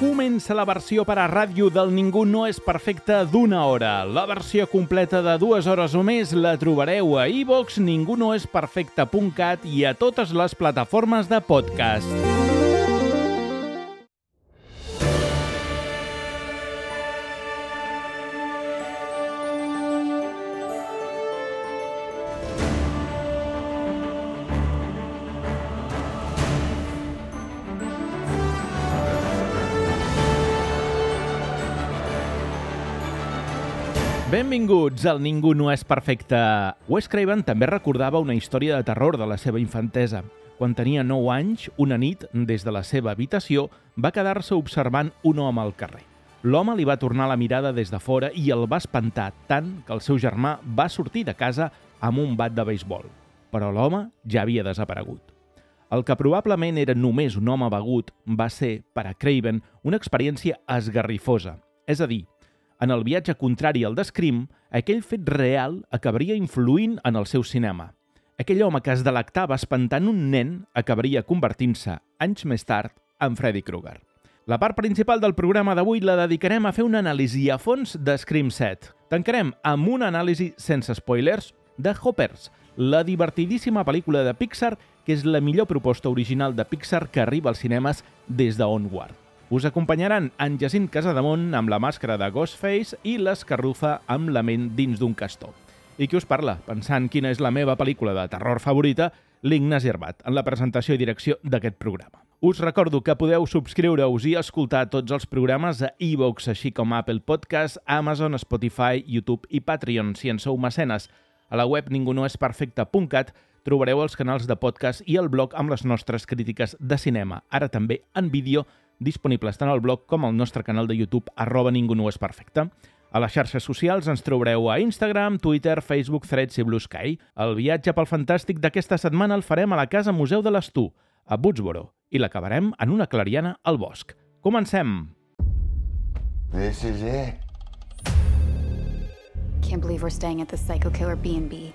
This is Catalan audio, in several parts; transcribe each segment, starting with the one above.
Comença la versió per a ràdio del Ningú no és perfecte d'1 hora. La versió completa de 2 hores o més la trobareu a iVoox, ningunoesperfecte.cat i a totes les plataformes de podcast. Benvinguts al Ningú no és perfecte. Wes Craven també recordava una història de terror de la seva infantesa. Quan tenia 9 anys, una nit, des de la seva habitació, va quedar-se observant un home al carrer. L'home li va tornar la mirada des de fora i el va espantar tant que el seu germà va sortir de casa amb un bat de beisbol. Però l'home ja havia desaparegut. El que probablement era només un home begut va ser, per a Craven, una experiència esgarrifosa. És a dir, en el viatge contrari al de Scream, aquell fet real acabaria influint en el seu cinema. Aquell home que es delectava espantant un nen acabaria convertint-se, anys més tard, en Freddy Krueger. La part principal del programa d'avui la dedicarem a fer una anàlisi a fons de Scream 7. Tancarem amb una anàlisi sense spoilers de Hoppers, la divertidíssima pel·lícula de Pixar que és la millor proposta original de Pixar que arriba als cinemes des de Onward. Us acompanyaran en Jacint Casademont amb la màscara de Ghostface i l'Escarrufa amb la ment dins d'un castor. I qui us parla, pensant quina és la meva pel·lícula de terror favorita, l'Ignasi Herbat, en la presentació i direcció d'aquest programa. Us recordo que podeu subscriure-us i escoltar tots els programes a iVoox, així com a Apple Podcast, Amazon, Spotify, YouTube i Patreon, si en sou mecenes. A la web ningunoesperfecte.cat trobareu els canals de podcast i el blog amb les nostres crítiques de cinema, ara també en vídeo, disponibles tant al blog com al nostre canal de YouTube @ningunoesperfecte. A les xarxes socials ens trobareu a Instagram, Twitter, Facebook, Threads i Blue Sky. El viatge pel fantàstic d'aquesta setmana el farem a la Casa Museu de l'Estú, a Woodsboro, i l'acabarem en una clariana al bosc. Comencem! This is it. Can't believe we're staying at the Psycho Killer B&B.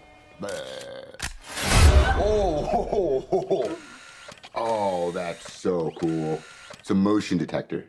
Oh, that's so cool. It's a motion detector.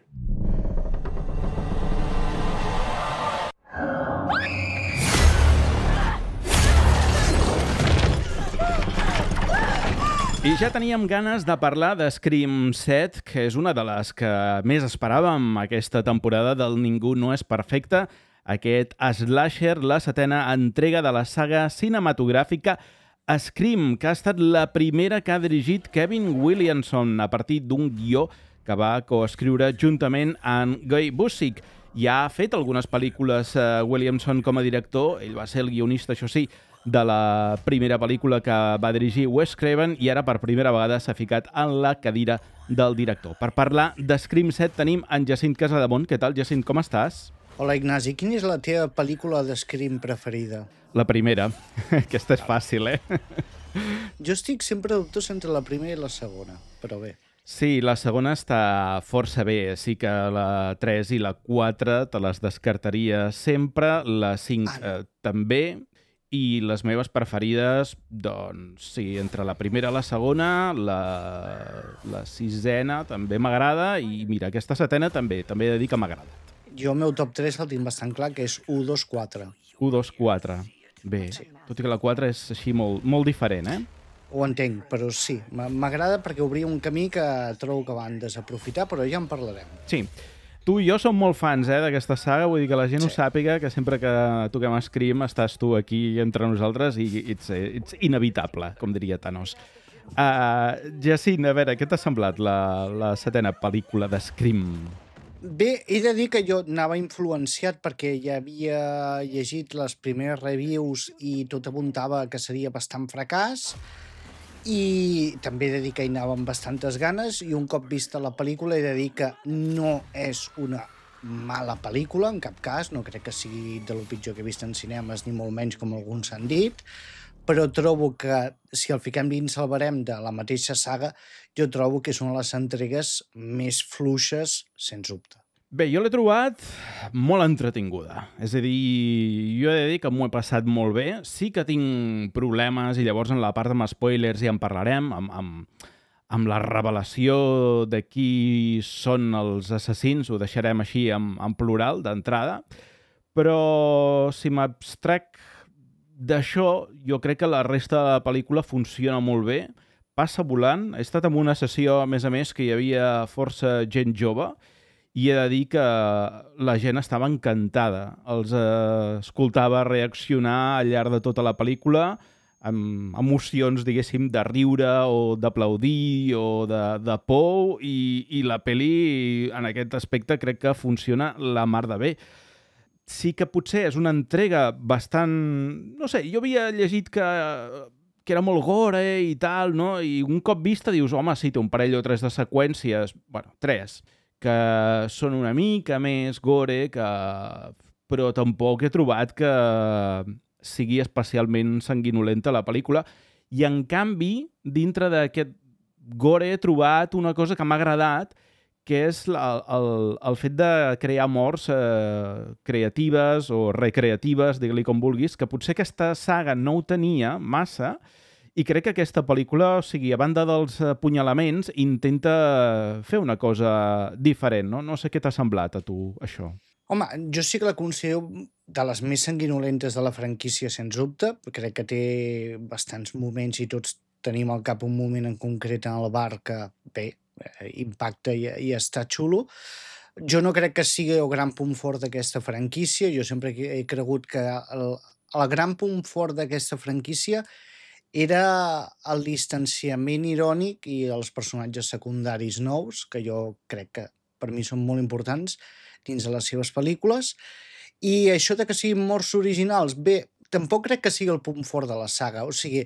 I ja teníem ganes de parlar de Scream 7, que és una de les que més esperàvem aquesta temporada del Ningú no és perfecte, aquest slasher, la 7ª entrega de la saga cinematogràfica Scream, que ha estat la primera que ha dirigit Kevin Williamson a partir d'un guió que va coescriure juntament amb Guy Busick. Ja ha fet algunes pel·lícules Williamson com a director, ell va ser el guionista, això sí, de la primera pel·lícula que va dirigir Wes Craven i ara per primera vegada s'ha ficat en la cadira del director. Per parlar de Scream 7 tenim en Jacint Casademont. Què tal, Jacint, com estàs? Hola, Ignasi. Quina és la teva pel·lícula de Scream preferida? La primera. Aquesta és fàcil, eh? Jo estic sempre dubtós entre la primera i la segona, però bé. Sí, la segona està força bé. Sí que la 3 i la 4 te les descartaria sempre. La 5 també. I les meves preferides, doncs, sí, entre la primera i la segona, la 6ena també m'agrada i, mira, aquesta 7ena també he de dir que m'ha agradat. Jo el meu top 3 el tinc bastant clar, que és 1, 2, 4. 1, 2, 4. Bé, sí. Tot i que la 4 és així molt diferent, eh? Ho entenc, però sí. M'agrada perquè obria un camí que trobo que van desaprofitar, però ja en parlarem. Sí. Tu i jo som molt fans d'aquesta saga, vull dir que la gent ho sàpiga, que sempre que toquem Scream estàs tu aquí entre nosaltres i it's inevitable, com diria Thanos. Jacint, a veure, què t'ha semblat la 7ena pel·lícula de Scream? Bé, he de dir que jo anava influenciat perquè ja havia llegit les primeres reviews i tot apuntava que seria bastant fracàs, i també he de dir que hi anava amb bastantes ganes, i un cop vista la pel·lícula he de dir que no és una mala pel·lícula, en cap cas, no crec que sigui de lo pitjor que he vist en cinemes, ni molt menys com alguns han dit, però trobo que si el fiquem dins el barem de la mateixa saga, jo trobo que és una de les entregues més fluixes, sens dubte. Bé, jo l'he trobat molt entretinguda. És a dir, jo he de dir que m'ho he passat molt bé. Sí que tinc problemes, i llavors en la part amb spoilers ja en parlarem, amb amb la revelació de qui són els assassins, ho deixarem així en plural, d'entrada, però si m'abstrec d'això, jo crec que la resta de la pel·lícula funciona molt bé, passa volant. He estat en una sessió, a més, que hi havia força gent jove, i he de dir que la gent estava encantada. Els escoltava reaccionar al llarg de tota la pel·lícula, amb emocions, diguéssim, de riure o d'aplaudir o de por, i la pel·li, en aquest aspecte, crec que funciona la mar de bé. Sí que potser és una entrega bastant... No sé, jo havia llegit que era molt gore i tal, no? I un cop vista dius, home, sí, té un parell o tres de seqüències, bueno, 3, que són una mica més gore, però tampoc he trobat que sigui especialment sanguinolenta la pel·lícula. I, en canvi, dintre d'aquest gore he trobat una cosa que m'ha agradat, que és el fet de crear morts creatives o recreatives, digue-li com vulguis, que potser aquesta saga no ho tenia massa, i crec que aquesta pel·lícula, o sigui, a banda dels apunyalaments, intenta fer una cosa diferent, no? No sé què t'ha semblat a tu, això. Home, jo sí que la considero de les més sanguinolentes de la franquícia, sens dubte. Crec que té bastants moments i tots tenim al cap un moment en concret en el bar que, bé, impacta i està xulo. Jo no crec que sigui el gran punt fort d'aquesta franquícia. Jo sempre he cregut que el gran punt fort d'aquesta franquícia era el distanciament irònic i els personatges secundaris nous, que jo crec que per mi són molt importants dins de les seves pel·lícules. I això de que siguin morts originals, bé, tampoc crec que sigui el punt fort de la saga. O sigui,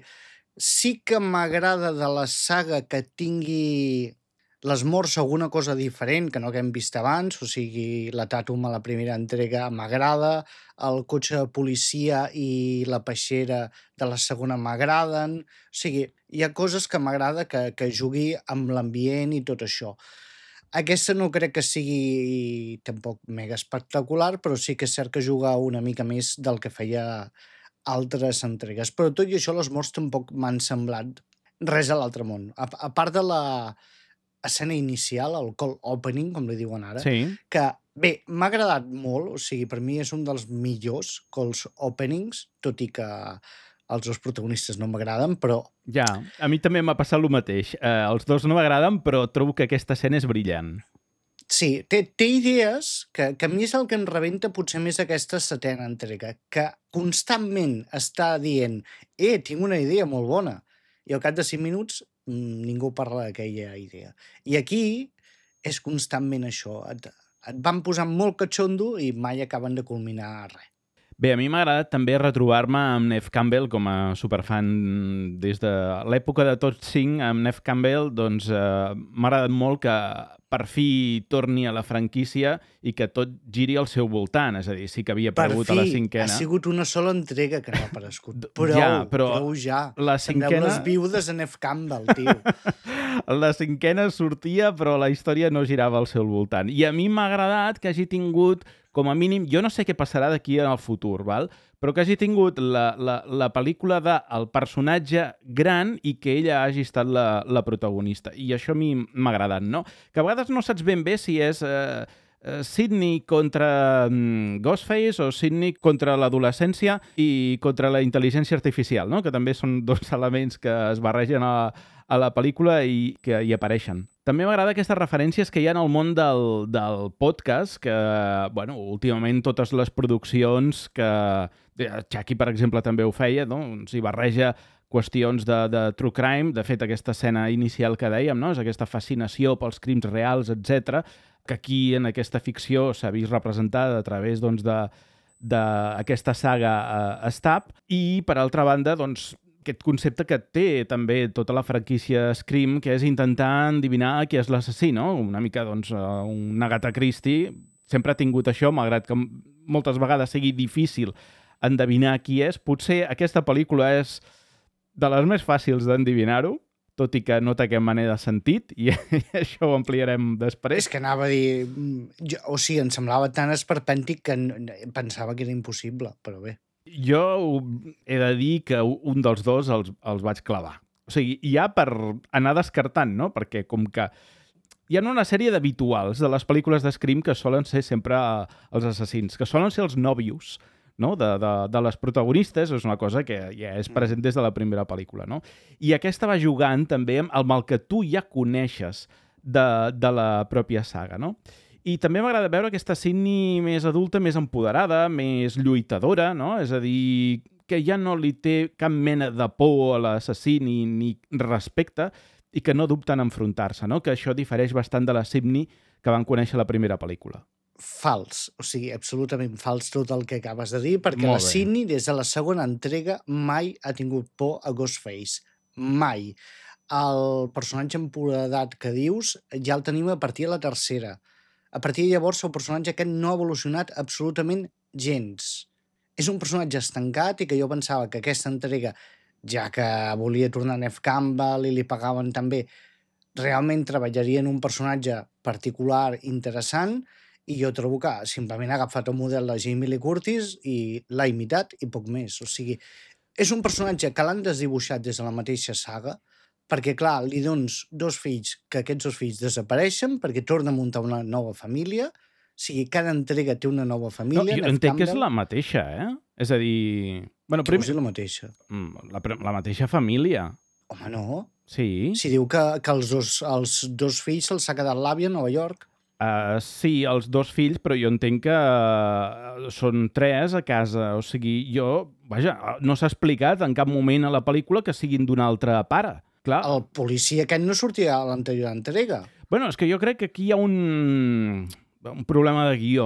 sí que m'agrada de la saga que tingui les morts alguna cosa diferent que no haguem vist abans, o sigui, la Tatum a la primera entrega m'agrada, el cotxe de policia i la peixera de la segona m'agraden, o sigui, hi ha coses que m'agrada que jugui amb l'ambient i tot això. Aquesta no crec que sigui tampoc mega espectacular, però sí que és cert que juga una mica més del que feia altres entregues. Però tot i això, les morts tampoc m'han semblat res a l'altre món. A part de la escena inicial, el cold opening, com li diuen ara, Sí. que, bé, m'ha agradat molt, o sigui, per mi és un dels millors cold openings, tot i que els dos protagonistes no m'agraden, però... Ja, a mi també m'ha passat el mateix. Els dos no m'agraden, però trobo que aquesta escena és brillant. Sí, té idees que a mi és el que em rebenta potser més aquesta setena entrega, que constantment està dient tinc una idea molt bona, i al cap de 5 minuts ningú parla d'aquella idea. I aquí és constantment això. Et van posant molt catxondo i mai acaben de culminar res. Bé, a mi m'ha agradat també retrobar-me amb Neve Campbell com a superfan des de l'època de Tots 5. Amb Neve Campbell doncs, m'ha agradat molt que per fi torni a la franquícia i que tot giri al seu voltant. És a dir, sí que havia aparegut a la cinquena. Ha sigut una sola entrega que no ha aparegut. Prou ja. La cinquena... Sembleu les viudes de Neve Campbell, tio. La cinquena sortia, però la història no girava al seu voltant. I a mi m'ha agradat que hagi tingut, com a mínim, jo no sé què passarà d'aquí en el futur, val? Però que hagi tingut la pel·lícula del personatge gran i que ella hagi estat la protagonista. I això a mi m'ha agradat, no? Que a vegades no saps ben bé si és Sidney contra Ghostface o Sidney contra l'adolescència i contra la intel·ligència artificial, no? Que també són dos elements que es barregen a la pel·lícula i que hi apareixen. També m'agrada aquestes referències que hi ha en el món del podcast, que, bueno, últimament totes les produccions que... Chucky, per exemple, també ho feia, no? S'hi barreja qüestions de true crime. De fet, aquesta escena inicial que dèiem, no? És aquesta fascinació pels crims reals, etc, que aquí, en aquesta ficció, s'ha vist representada a través doncs, d'aquesta saga Stab. I, per altra banda, doncs, aquest concepte que té també tota la franquícia Scream, que és intentar endevinar qui és l'assassí, no? Una mica, doncs, un Agatha Christie. Sempre ha tingut això, malgrat que moltes vegades sigui difícil endevinar qui és. Potser aquesta pel·lícula és de les més fàcils d'endevinar-ho, tot i que no té cap manera de sentit, i això ho ampliarem després. És que anava a dir... O sigui, em semblava tan esperpèntic que pensava que era impossible, però bé. Jo he de dir que un dels dos els vaig clavar. O O sigui, ja per anar descartant, no? Perquè com que hi ha una sèrie d'habituals de les pel·lícules de Scream que solen ser sempre els assassins, que solen ser els nòvios, no? de les protagonistes, és una cosa que ja és present des de la primera pel·lícula, no? I aquesta va jugant també amb el que tu ja coneixes de la pròpia saga, no? I també m'agrada veure aquesta Sidney més adulta, més empoderada, més lluitadora, no? És a dir, que ja no li té cap mena de por a l'assassí ni respecte i que no dubta en enfrontar-se, no? Que això difereix bastant de la Sidney que van conèixer a la primera pel·lícula. Fals, o sigui, absolutament fals tot el que acabes de dir, perquè Molt la bé. Sidney, des de la segona entrega, mai ha tingut por a Ghostface. Mai. El personatge empoderat que dius ja el tenim a partir de la tercera. A partir de llavors, el personatge aquest no ha evolucionat absolutament gens. És un personatge estancat i que jo pensava que aquesta entrega, ja que volia tornar Neve Campbell i li pagaven també, realment treballaria en un personatge particular, interessant, i jo trobo que simplement ha agafat el model de Jamie Lee Curtis i l'ha imitat i poc més. O sigui, és un personatge que l'han desdibuixat des de la mateixa saga, perquè, clar, li dones dos fills, que aquests dos fills desapareixen perquè torna a muntar una nova família. O sigui, cada entrega té una nova família. No, jo entenc que és la mateixa, eh? És a dir... Bueno, Què vols dir la mateixa? la mateixa família. Home, no. Sí. Si diu que els dos fills se'ls ha quedat l'àvia a Nova York. Sí, els dos fills, però jo entenc que són tres a casa. O sigui, no s'ha explicat en cap moment a la pel·lícula que siguin d'un altre pare. Clar. El policia aquest no sortia a l'anterior entrega. Bueno, és que jo crec que aquí hi ha un problema de guió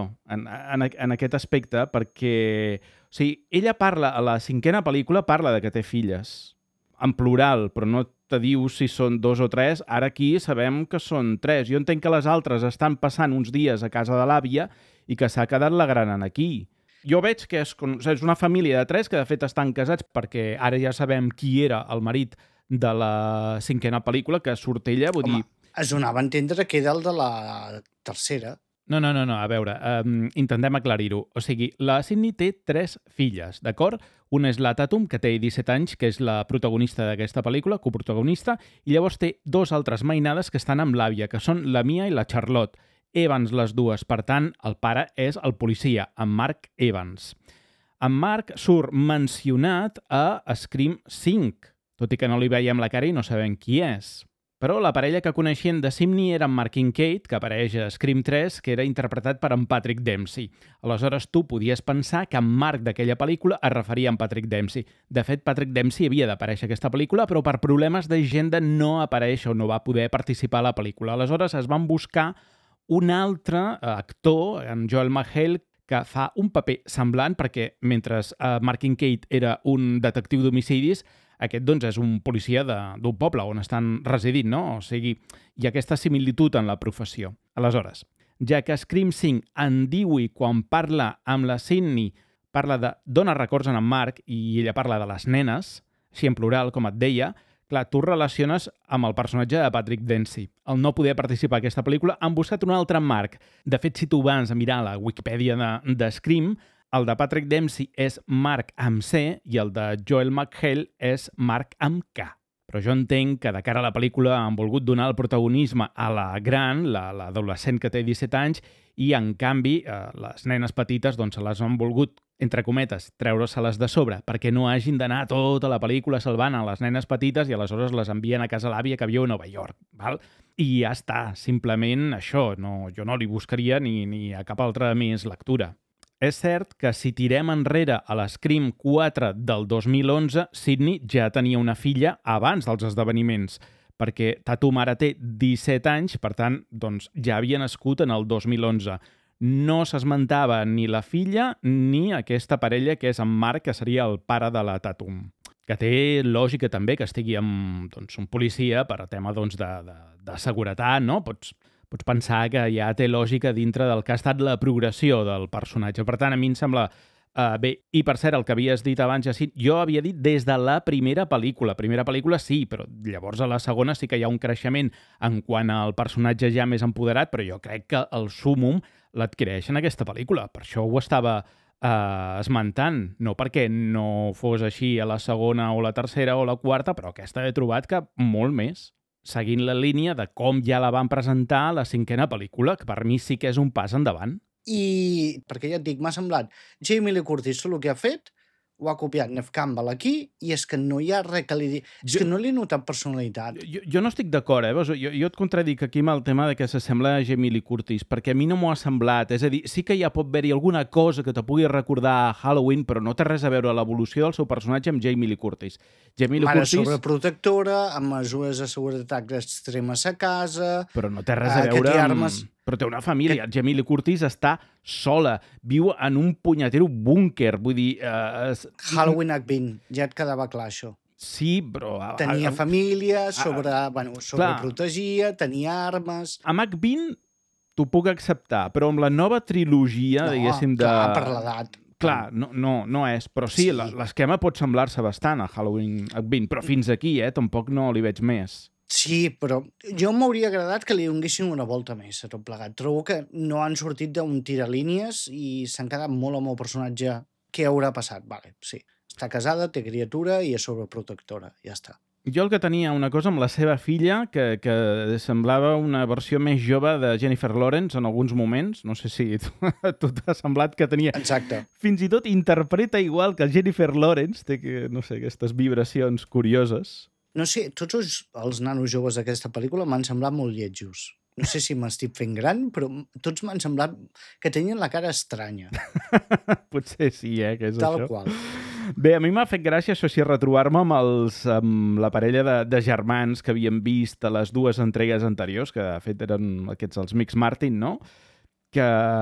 en aquest aspecte, perquè o sigui, ella parla, a la cinquena pel·lícula parla de que té filles, en plural, però no te diu si són 2 o 3. Ara aquí sabem que són 3. Jo entenc que les altres estan passant uns dies a casa de l'àvia i que s'ha quedat la gran aquí. Jo veig que és una família de 3 que de fet estan casats, perquè ara ja sabem qui era el marit de la cinquena pel·lícula, que surt ella, vull dir... Es donava a entendre que era el de la tercera. No, a veure, intentem aclarir-ho. O sigui, la Sidney té 3 filles, d'acord? Una és la Tatum, que té 17 anys, que és la protagonista d'aquesta pel·lícula, coprotagonista, i llavors té 2 altres mainades que estan amb l'àvia, que són la Mia i la Charlotte. Evans, les dues. Per tant, el pare és el policia, en Mark Evans. En Mark surt mencionat a Scream 5, tot i que no li veiem la cara i no sabem qui és. Però la parella que coneixien de Sidney era en Mark Kincaid, que apareix a Scream 3, que era interpretat per en Patrick Dempsey. Aleshores, tu podies pensar que en Mark d'aquella pel·lícula es referia a en Patrick Dempsey. De fet, Patrick Dempsey havia d'aparèixer a aquesta pel·lícula, però per problemes d'agenda no apareix o no va poder participar a la pel·lícula. Aleshores, es van buscar un altre actor, en Joel McHale, que fa un paper semblant, perquè mentre Mark Kincaid era un detectiu d'homicidis, aquest, doncs, és un policia d'un poble on estan residint, no? O sigui, hi ha aquesta similitud en la professió. Aleshores, ja que Scream 5 en diu i quan parla amb la Sidney parla de dona records en Mark i ella parla de les nenes, així en plural, com et deia, clar, tu relaciones amb el personatge de Patrick Dempsey. Al no poder participar en aquesta pel·lícula han buscat un altre Mark. De fet, si tu vas a mirar la Wikipedia de Scream, el de Patrick Dempsey és Mark amb C i el de Joel McHale és Mark amb K. Però jo entenc que de cara a la pel·lícula han volgut donar el protagonisme a la gran, l'adolescent que té 17 anys, i en canvi les nenes petites doncs, se les han volgut, entre cometes, treure-se-les de sobre, perquè no hagin d'anar tota la pel·lícula salvant a les nenes petites i aleshores les envien a casa l'àvia que viu a Nova York. Val? I ja està, simplement això. No, jo no li buscaria ni a cap altra més lectura. És cert que si tirem enrere a l'Scream 4 del 2011, Sidney ja tenia una filla abans dels esdeveniments, perquè Tatum ara té 17 anys, per tant, doncs, ja havia nascut en el 2011. No s'esmentava ni la filla ni aquesta parella que és en Mark, que seria el pare de la Tatum, que té lògica també que estigui amb un policia per a tema de seguretat, no? Pots pensar que ja té lògica dintre del que ha estat la progressió del personatge. Per tant, a mi em sembla bé. I, per cert, el que havies dit abans, Jacint, jo havia dit des de la primera pel·lícula. Primera pel·lícula sí, però llavors a la segona sí que hi ha un creixement en quant al personatge ja més empoderat, però jo crec que el súmum l'adquireix en aquesta pel·lícula. Per això ho estava esmentant. No perquè no fos així a la segona o la tercera o la quarta, però aquesta he trobat que molt més, seguint la línia de com ja la van presentar a la 5a pel·lícula, que per mi sí que és un pas endavant. I, perquè ja et dic, m'ha semblat, Jamie Lee Curtis el que ha fet, ho ha copiat Neve Campbell aquí, i és que no hi ha res que li digui. És que no li he notat personalitat. Jo no estic d'acord, jo et contradic aquí amb el tema de que s'assembla a Jamie Lee Curtis, perquè a mi no m'ho ha semblat. És a dir, sí que ja pot haver-hi alguna cosa que te pugui recordar a Halloween, però no té res a veure l'evolució del seu personatge amb Jamie Lee Curtis. Jamie Lee Mare Curtis... sobreprotectora, amb mesures de seguretat extremes a casa... Però no té res a veure amb... Però té una família. Jamie Lee Curtis està sola, viu en un punyetero búnquer, vull dir... Halloween H20, ja et quedava clar això. Sí, però... Tenia família, sobreprotegia, tenia armes... Amb H20 t'ho puc acceptar, però amb la nova trilogia, diguéssim, de... Clar, per l'edat. Clar, no és, però sí. L'esquema pot semblar-se bastant a Halloween H20, però fins aquí, tampoc no li veig més. Sí, però jo m'hauria agradat que li donessin una volta més a tot plegat. Trobo que no han sortit d'un tiralínies i s'han quedat molt amb el personatge. Què haurà passat? Vale, sí. Està casada, té criatura i és sobreprotectora. Ja està. Jo el que tenia una cosa amb la seva filla que semblava una versió més jove de Jennifer Lawrence en alguns moments. No sé si a tu t'ha semblat que tenia... Exacte. Fins i tot interpreta igual que Jennifer Lawrence. Té, no sé, aquestes vibracions curioses. No sé, tots els nanos joves d'aquesta pel·lícula m'han semblat molt lletjos. No sé si m'estic fent gran, però tots m'han semblat que tenien la cara estranya. Potser sí, que és Tal això. qual. Bé, a mi m'ha fet gràcia, això sí, retrobar-me amb la parella de germans que havíem vist a les dues entregues anteriors, que de fet eren aquests, els Mix Martin, no? Que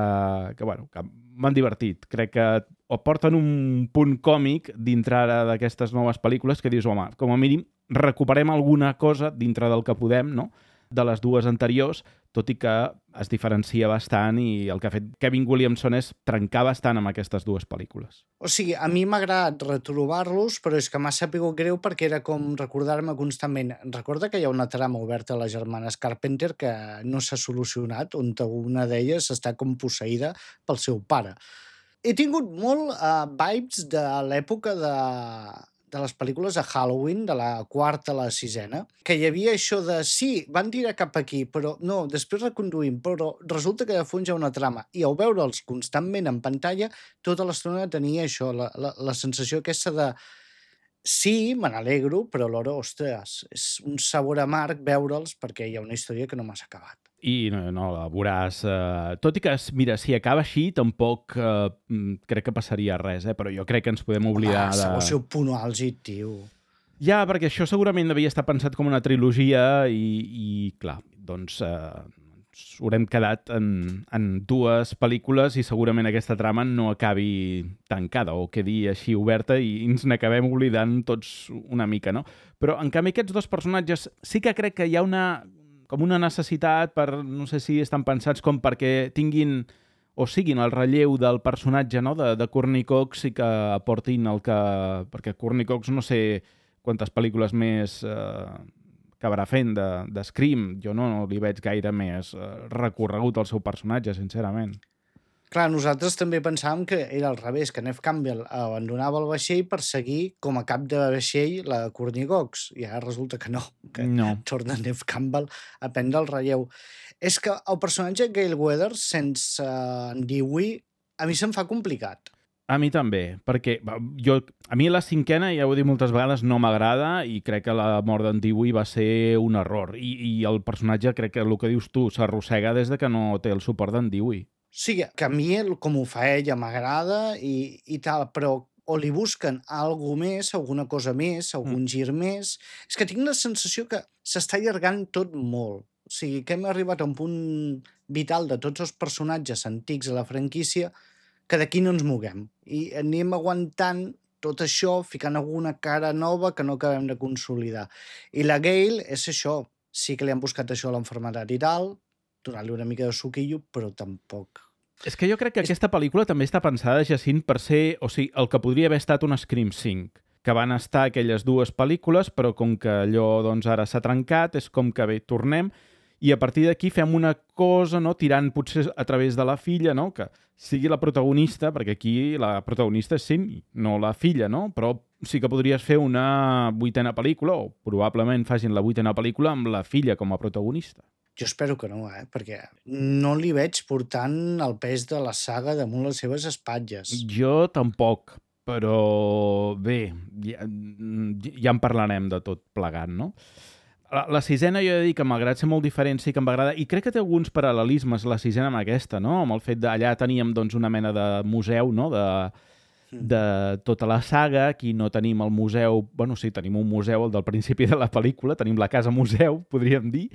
m'han divertit. Crec que o porten un punt còmic dintre ara d'aquestes noves pel·lícules que dius, home, com a mínim recuperem alguna cosa dintre del que podem, no?, de les dues anteriors, tot i que es diferencia bastant i el que ha fet Kevin Williamson és trencar bastant amb aquestes dues pel·lícules. O sigui, a mi m'ha agradat retrobar-los, però és que m'ha sapigut greu perquè era com recordar-me constantment. Recorda que hi ha una trama oberta a les germanes Carpenter que no s'ha solucionat, on una d'elles està com posseïda pel seu pare. He tingut molt vibes de l'època de les pel·lícules de Halloween, de la quarta a la sisena, que hi havia això de, sí, van tirar cap aquí, però no, després reconduïm, però resulta que de fons hi ha una trama. I al veure'ls constantment en pantalla, tota l'estona tenia això, la sensació aquesta de, sí, me n'alegro, però alhora, ostres, és un sabor amarg veure'ls perquè hi ha una història que no m'has acabat. I no la veuràs... Tot i que, mira, si acaba així, tampoc crec que passaria res, però jo crec que ens podem oblidar de... Segur seu punt àlgid, tio. Ja, perquè això segurament devia estar pensat com una trilogia i clar, doncs haurem quedat en dues pel·lícules i segurament aquesta trama no acabi tancada o quedi així oberta i ens n'acabem oblidant tots una mica, no? Però, en canvi, aquests dos personatges sí que crec que hi ha com una necessitat per, no sé si estan pensats com perquè tinguin o siguin el relleu del personatge, no?, de Courtney Cox i que aportin el que... Perquè Courtney Cox no sé quantes pel·lícules més acabarà fent de Scream. Jo no li veig gaire més recorregut al seu personatge, sincerament. Clar, nosaltres també pensàvem que era al revés, que Neve Campbell abandonava el vaixell per seguir com a cap de vaixell la Courtney Cox. I ara resulta que no, que torna Neve Campbell a prendre el relleu. És que el personatge Gale Weathers sense en Dewey a mi se'm fa complicat. A mi també, perquè a mi la 5a, ja ho he dit moltes vegades, no m'agrada i crec que la mort d'en Dewey va ser un error. I el personatge, crec que el que dius tu, s'arrossega des de que no té el suport d'en Dewey. Sí, que a mi, com ho fa ella, m'agrada i tal, però o li busquen alguna més, alguna cosa més, algun gir més... És que tinc la sensació que s'està allargant tot molt. O sigui, que hem arribat a un punt vital de tots els personatges antics de la franquícia que d'aquí no ens moguem. I anem aguantant tot això, ficant alguna cara nova que no acabem de consolidar. I la Gale és això. Sí que li han buscat això a l'enfermetat i tal, donar-li una mica de suquillo, però tampoc. És que jo crec que aquesta pel·lícula també està pensada, Jacint, per ser, o sigui, el que podria haver estat un Scream 5, que van estar aquelles dues pel·lícules, però com que allò doncs ara s'ha trencat, és com que bé, tornem, i a partir d'aquí fem una cosa, no? Tirant potser a través de la filla, no? Que sigui la protagonista, perquè aquí la protagonista és Sydney, no la filla, no? Però sí que podries fer una 8a pel·lícula, o probablement facin la 8a pel·lícula amb la filla com a protagonista. Jo espero que no, perquè no li veig portant el pes de la saga damunt les seves espatlles. Jo tampoc, però bé, ja en parlarem de tot plegat, no? La sisena jo he de dir que malgrat ser molt diferent sí que em va agradar, i crec que té alguns paral·lelismes la sisena amb aquesta, no? Amb el fet d'allà teníem doncs, una mena de museu, no? De tota la saga, aquí no tenim el museu, bueno sí, tenim un museu, el del principi de la pel·lícula, tenim la casa museu, podríem dir,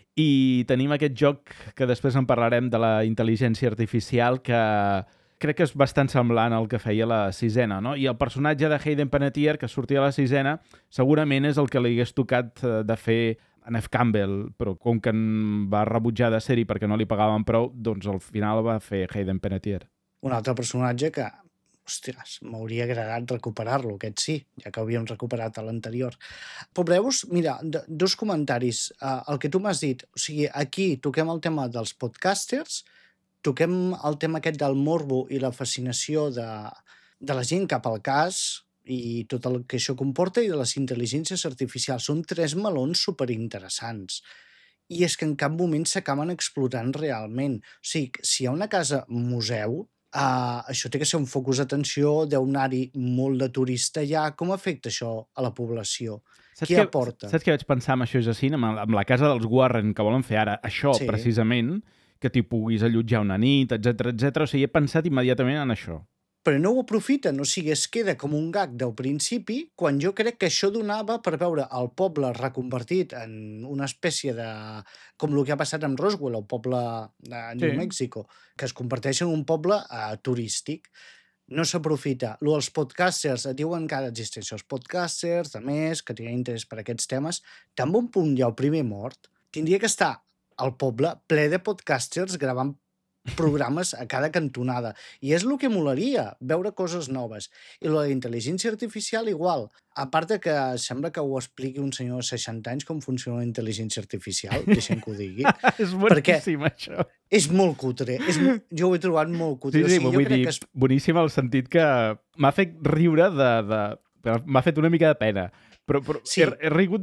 i tenim aquest joc que després en parlarem de la intel·ligència artificial que crec que és bastant semblant al que feia la sisena, no? I el personatge de Hayden Panettiere, que sortia a la sisena, segurament és el que li hagués tocat de fer a Neve Campbell, però com que en va rebutjar de ser-hi perquè no li pagaven prou, doncs al final va fer Hayden Panettiere. Un altre personatge que, hòsties, m'hauria agradat recuperar-lo, aquest sí, ja que ho havíem recuperat a l'anterior. Pobreus, mira, dos comentaris. El que tu m'has dit, o sigui, aquí toquem el tema dels podcasters, toquem el tema aquest del morbo i la fascinació de la gent cap al cas i tot el que això comporta i de les intel·ligències artificials. Són tres melons superinteressants. I és que en cap moment s'acaben explotant realment. O sigui, si hi ha una casa museu, això té que ser un focus d'atenció, deu anar-hi molt de turista ja. Com afecta això a la població? Qui aporta? Saps què vaig pensar amb això, Jacint? Amb la casa dels Warren, que volen fer ara això, sí, precisament, que t'hi puguis allotjar una nit, etc. O sigui, he pensat immediatament en això. Però no ho aprofiten, o sigui, es queda com un gag del principi, quan jo crec que això donava per veure el poble reconvertit en una espècie de... com el que ha passat amb Roswell, el poble de New Mexico, que es converteix en un poble turístic. No s'aprofita. Els podcasters, et diuen que ara existeixen els podcasters, a més, que tenen interès per aquests temes. Tan bon punt hi ha el primer mort, tindria que estar al poble ple de podcasters gravant programes a cada cantonada. I és el que molaria, veure coses noves. I la intel·ligència artificial igual. A part de que sembla que ho expliqui un senyor de 60 anys com funciona la intel·ligència artificial, deixem que ho digui. És boníssim, això. És molt cutre. Jo ho he trobat molt cutre. Sí, vull dir, boníssim al sentit que m'ha fet riure m'ha fet una mica de pena. Però sí. He rigut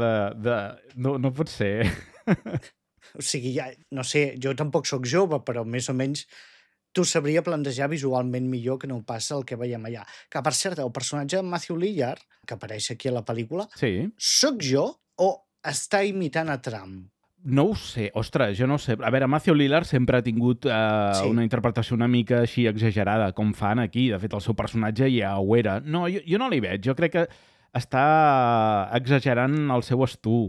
No pot ser. O sigui, ja, no sé, jo tampoc sóc jove, però més o menys t'ho sabria plantejar visualment millor que no passa el que veiem allà. Que, per cert, el personatge de Matthew Lillard, que apareix aquí a la pel·lícula, sí. Soc jo o està imitant a Trump? No ho sé, ostres, jo no sé. A veure, Matthew Lillard sempre ha tingut una interpretació una mica així exagerada, com fan aquí. De fet, el seu personatge ja ho era. No, jo no li veig. Jo crec que està exagerant el seu estu.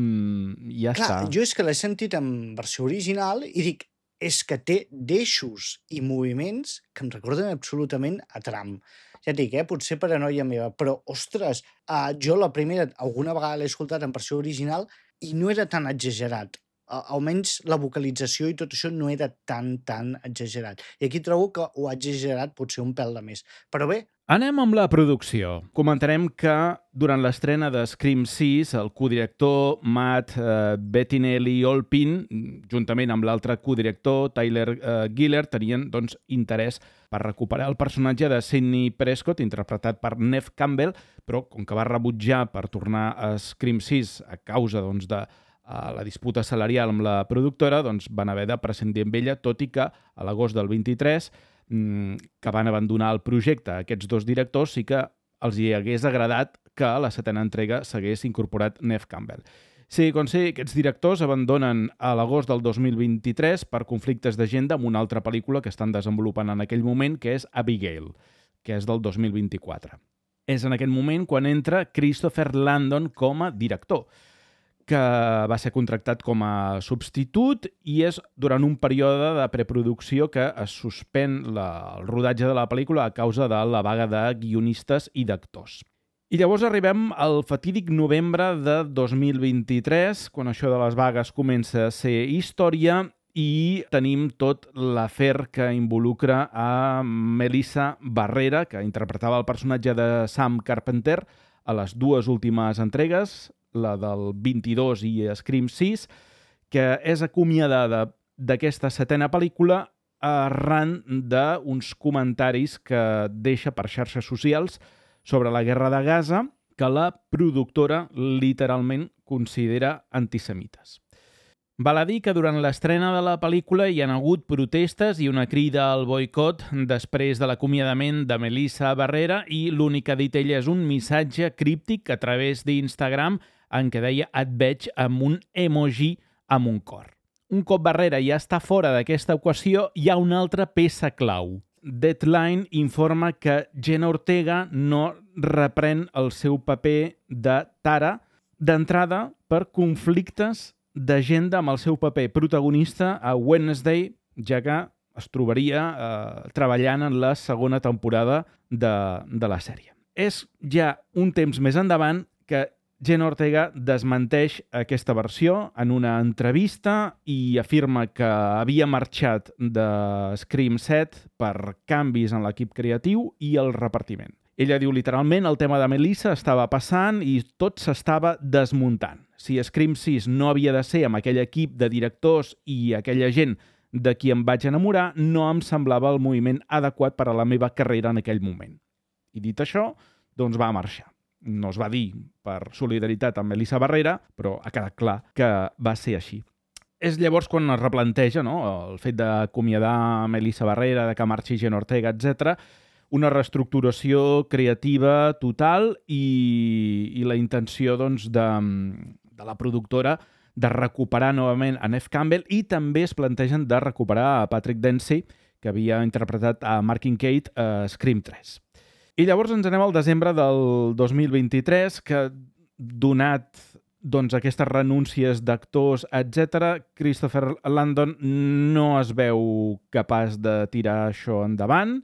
Ja Clar, està. Jo és que l'he sentit en versió original i dic, és que té deixos i moviments que em recorden absolutament a Trump. Ja et dic, potser paranoia meva, però, ostres, jo la primera alguna vegada l'he escoltat en versió original i no era tan exagerat. Almenys la vocalització i tot això no era tan exagerat. I aquí trobo que ho ha exagerat potser un pèl de més. Però bé... Anem amb la producció. Comentarem que durant l'estrena de Scream 6, el codirector Matt Bettinelli-Olpin, juntament amb l'altre codirector Tyler Gillard, tenien doncs, interès per recuperar el personatge de Sidney Prescott, interpretat per Neve Campbell, però com que va rebutjar per tornar a Scream 6 a causa doncs, de la disputa salarial amb la productora, doncs van haver de prescindir amb ella, tot i que a l'agost del 23, que van abandonar el projecte, aquests dos directors, sí que els hi hagués agradat que a la 7a entrega s'hagués incorporat Neve Campbell. Sí, com sé, aquests directors abandonen a l'agost del 2023 per conflictes d'agenda amb una altra pel·lícula que estan desenvolupant en aquell moment, que és Abigail, que és del 2024. És en aquest moment quan entra Christopher Landon com a director, que va ser contractat com a substitut i és durant un període de preproducció que es suspèn el rodatge de la pel·lícula a causa de la vaga de guionistes i d'actors. I llavors arribem al fatídic novembre de 2023, quan això de les vagues comença a ser història i tenim tot l'afer que involucra a Melissa Barrera, que interpretava el personatge de Sam Carpenter a les dues últimes entregues, la del 22 i Scream 6, que és acomiadada d'aquesta 7a pel·lícula arran d'uns comentaris que deixa per xarxes socials sobre la guerra de Gaza que la productora literalment considera antisemites. Val a dir que durant l'estrena de la pel·lícula hi han hagut protestes i una crida al boicot després de l'acomiadament de Melissa Barrera i l'únic que ha dit ella és un missatge críptic a través d'Instagram en què deia «et veig» amb un emoji amb un cor. Un cop Barrera ja està fora d'aquesta equació, hi ha una altra peça clau. Deadline informa que Jenna Ortega no reprèn el seu paper de Tara d'entrada per conflictes d'agenda amb el seu paper protagonista a Wednesday, ja que es trobaria treballant en la segona temporada de la sèrie. És ja un temps més endavant que Jenna Ortega desmenteix aquesta versió en una entrevista i afirma que havia marxat de Scream 7 per canvis en l'equip creatiu i el repartiment. Ella diu literalment el tema de Melissa estava passant i tot s'estava desmuntant. Si Scream 6 no havia de ser amb aquell equip de directors i aquella gent de qui em vaig enamorar, no em semblava el moviment adequat per a la meva carrera en aquell moment. I dit això, doncs va marxar. No es va dir per solidaritat amb Melissa Barrera, però ha quedat clar que va ser així. És llavors quan es replanteja, no?, el fet d'acomiadar Melissa Barrera, de que marxi Jenna Ortega, etc., una reestructuració creativa total i la intenció doncs, de la productora de recuperar novament a Neve Campbell i també es plantegen de recuperar a Patrick Dempsey, que havia interpretat a Mark Kincaid a Scream 3. I llavors ens anem al desembre del 2023, que donat doncs, aquestes renúncies d'actors, etc., Christopher Landon no es veu capaç de tirar això endavant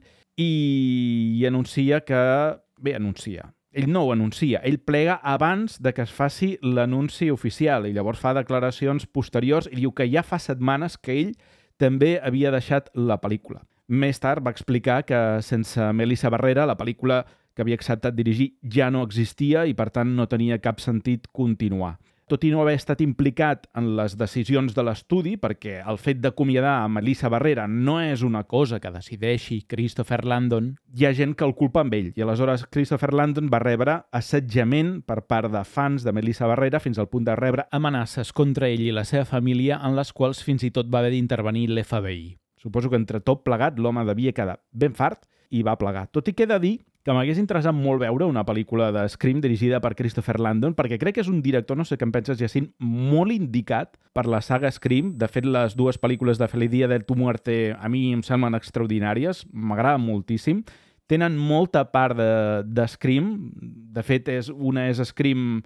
i anuncia que... Bé, anuncia. Ell no ho anuncia, ell plega abans de que es faci l'anunci oficial i llavors fa declaracions posteriors i diu que ja fa setmanes que ell també havia deixat la pel·lícula. Més tard va explicar que sense Melissa Barrera la pel·lícula que havia acceptat dirigir ja no existia i per tant no tenia cap sentit continuar. Tot i no haver estat implicat en les decisions de l'estudi, perquè el fet d'acomiadar a Melissa Barrera no és una cosa que decideixi Christopher Landon, hi ha gent que el culpa amb ell i aleshores Christopher Landon va rebre assetjament per part de fans de Melissa Barrera fins al punt de rebre amenaces contra ell i la seva família en les quals fins i tot va haver d'intervenir l'FBI. Suposo que entre tot plegat l'home devia quedar ben fart i va plegar. Tot i que he de dir que m'hagués interessat molt veure una pel·lícula de Scream dirigida per Christopher Landon, perquè crec que és un director, no sé què en penses, Jacint, molt indicat per la saga Scream. De fet, les dues pel·lícules de Feliz Día de tu Muerte a mi em semblen extraordinàries, m'agrada moltíssim. Tenen molta part de Scream. De fet, una és Scream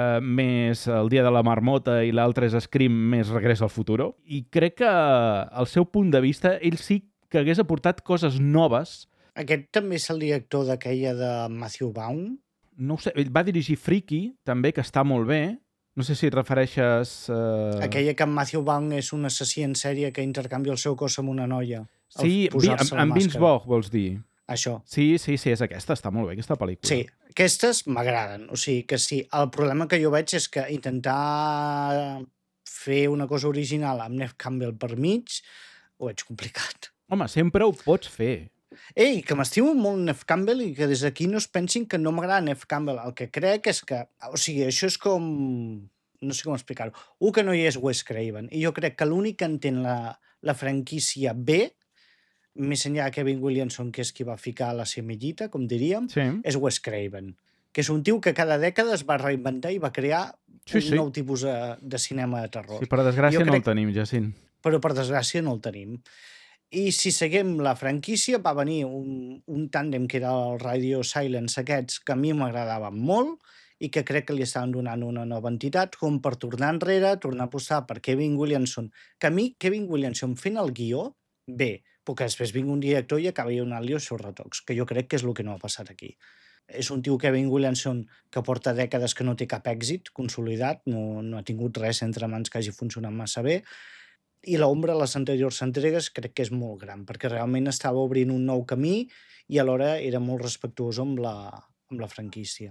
més El dia de la marmota i l'altre és Scream més Regreso al futuro. I crec que al seu punt de vista ell sí que hagués aportat coses noves. Aquest també és el director d'aquella de Matthew Vaughn? No ho sé, ell va dirigir Freaky, també, que està molt bé. No sé si et refereixes... Aquella que en Matthew Vaughn és un assassí en sèrie que intercanvia el seu cos amb una noia. Sí, amb Vince Vaughn, vols dir? Això. Sí, és aquesta, està molt bé, aquesta pel·lícula. Sí, aquestes m'agraden, o sigui que sí. El problema que jo veig és que intentar fer una cosa original amb Neve Campbell per mig ho veig complicat. Home, sempre ho pots fer. Ei, que m'estimo molt Neve Campbell i que des d'aquí no es pensin que no m'agrada Neve Campbell. El que crec és que... O sigui, això és com... No sé com explicar-ho. Que no hi és Wes Craven. I jo crec que l'únic que entén la franquícia bé, més enllà de Kevin Williamson, que és qui va ficar la semillita, com diríem, sí, és Wes Craven, que és un tio que cada dècada es va reinventar i va crear un nou tipus de cinema de terror. Sí, per desgràcia no el tenim, Jacint. Però per desgràcia no el tenim. I si seguim la franquícia, va venir un tàndem que era el Radio Silence aquests, que a mi m'agradava molt i que crec que li estaven donant una nova entitat, com per tornar enrere, tornar a apostar per Kevin Williamson, que a mi Kevin Williamson fent el guió, bé, perquè després vingui un director i acabi donant-li els seus retocs, que jo crec que és el que no ha passat aquí. És un tio, Kevin Williamson, que porta dècades que no té cap èxit consolidat, no ha tingut res entre mans que hagi funcionat massa bé, i l'ombra a les anteriors entregues crec que és molt gran, perquè realment estava obrint un nou camí i alhora era molt respectuós amb la franquícia.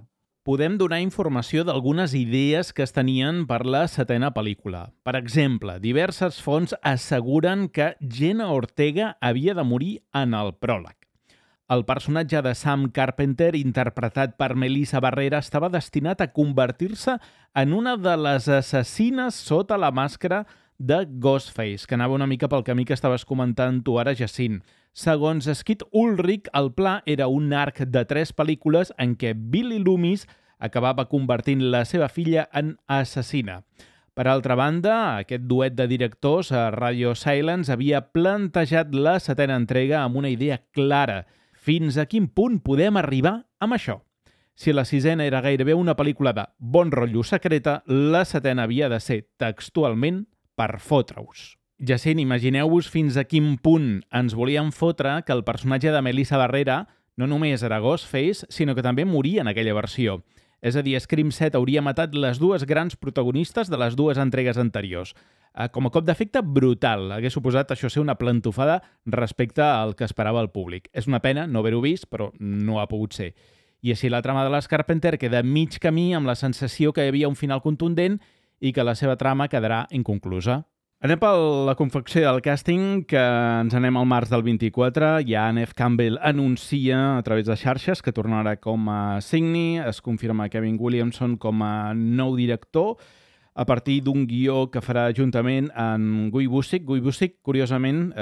podem donar informació d'algunes idees que es tenien per la setena pel·lícula. Per exemple, diverses fonts asseguren que Jenna Ortega havia de morir en el pròleg. El personatge de Sam Carpenter, interpretat per Melissa Barrera, estava destinat a convertir-se en una de les assassines sota la màscara de Ghostface, que anava una mica pel camí que estaves comentant tu ara, Jacint. Segons Skeet Ulrich, el pla era un arc de 3 pel·lícules en què Billy Loomis acabava convertint la seva filla en assassina. Per altra banda, aquest duet de directors a Radio Silence havia plantejat la setena entrega amb una idea clara. Fins a quin punt podem arribar amb això? Si la sisena era gairebé una pel·lícula de bon rotllo secreta, la setena havia de ser textualment per fotre-us. Jacint, imagineu-vos fins a quin punt ens volien fotre que el personatge de Melissa Barrera no només era Ghostface, sinó que també moria en aquella versió. És a dir, Scream 7 hauria matat les dues grans protagonistes de les dues entregues anteriors. Com a cop d'efecte brutal. Hagués suposat això ser una plantofada respecte al que esperava el públic. És una pena no haver-ho vist, però no ha pogut ser. I així la trama de les Carpenter queda mig camí amb la sensació que hi havia un final contundent i que la seva trama quedarà inconclusa. Anem per la confecció del càsting, que ens anem al març del 24. Ja Neve Campbell anuncia a través de xarxes que tornarà com a Signy. Es confirma Kevin Williamson com a nou director a partir d'un guió que farà juntament amb Guy Busick. Guy Busick, curiosament,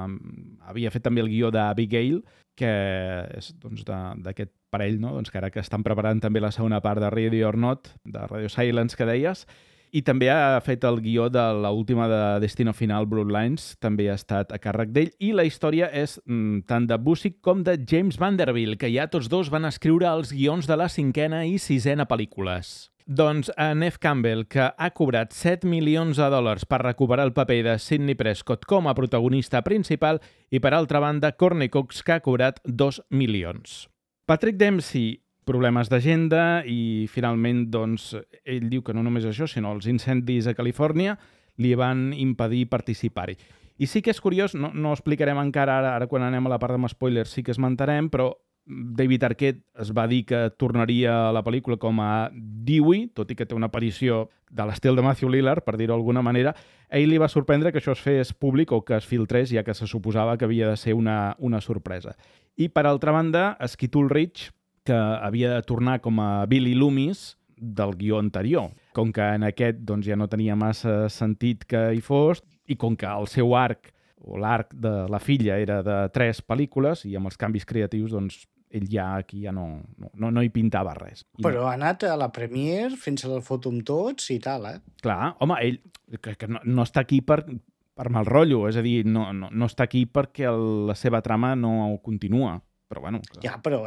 havia fet també el guió d'Abigail, que és d'aquest parell, no? Que ara que estan preparant també la segona part de Ready or Not, de Radio Silence, que deies, i també ha fet el guió de l'última de Destino Final, Bloodlines, també ha estat a càrrec d'ell, i la història és tant de Busick com de James Vanderbilt, que ja tots dos van escriure els guions de la 5a i 6a pel·lícules. Doncs a Neve Campbell, que ha cobrat $7 milions per recuperar el paper de Sidney Prescott com a protagonista principal, i per altra banda Courtney Cox, que ha cobrat $2 milions. Patrick Dempsey, problemes d'agenda, i finalment doncs, ell diu que no només això, sinó els incendis a Califòrnia li van impedir participar-hi. I sí que és curiós, no explicarem encara ara quan anem a la part amb spoilers sí que esmentarem, però David Arquette es va dir que tornaria a la pel·lícula com a Dewey, tot i que té una aparició de l'estil de Matthew Lillard, per dir-ho d'alguna manera. A ell li va sorprendre que això es fes públic o que es filtrés, ja que se suposava que havia de ser una sorpresa. I per altra banda, Skeet Ulrich, que havia de tornar com a Billy Loomis del guió anterior. Com que en aquest doncs, ja no tenia massa sentit que hi fos, i com que el seu arc, o l'arc de la filla, era de 3 pel·lícules, i amb els canvis creatius, doncs, ell ja aquí ja no hi pintava res. Però ha anat a la Premiere fent-se la foto amb tots i tal, Clar, home, ell que no està aquí per mal rotllo, és a dir, no està aquí perquè la seva trama no continua. Però bueno... Ja, però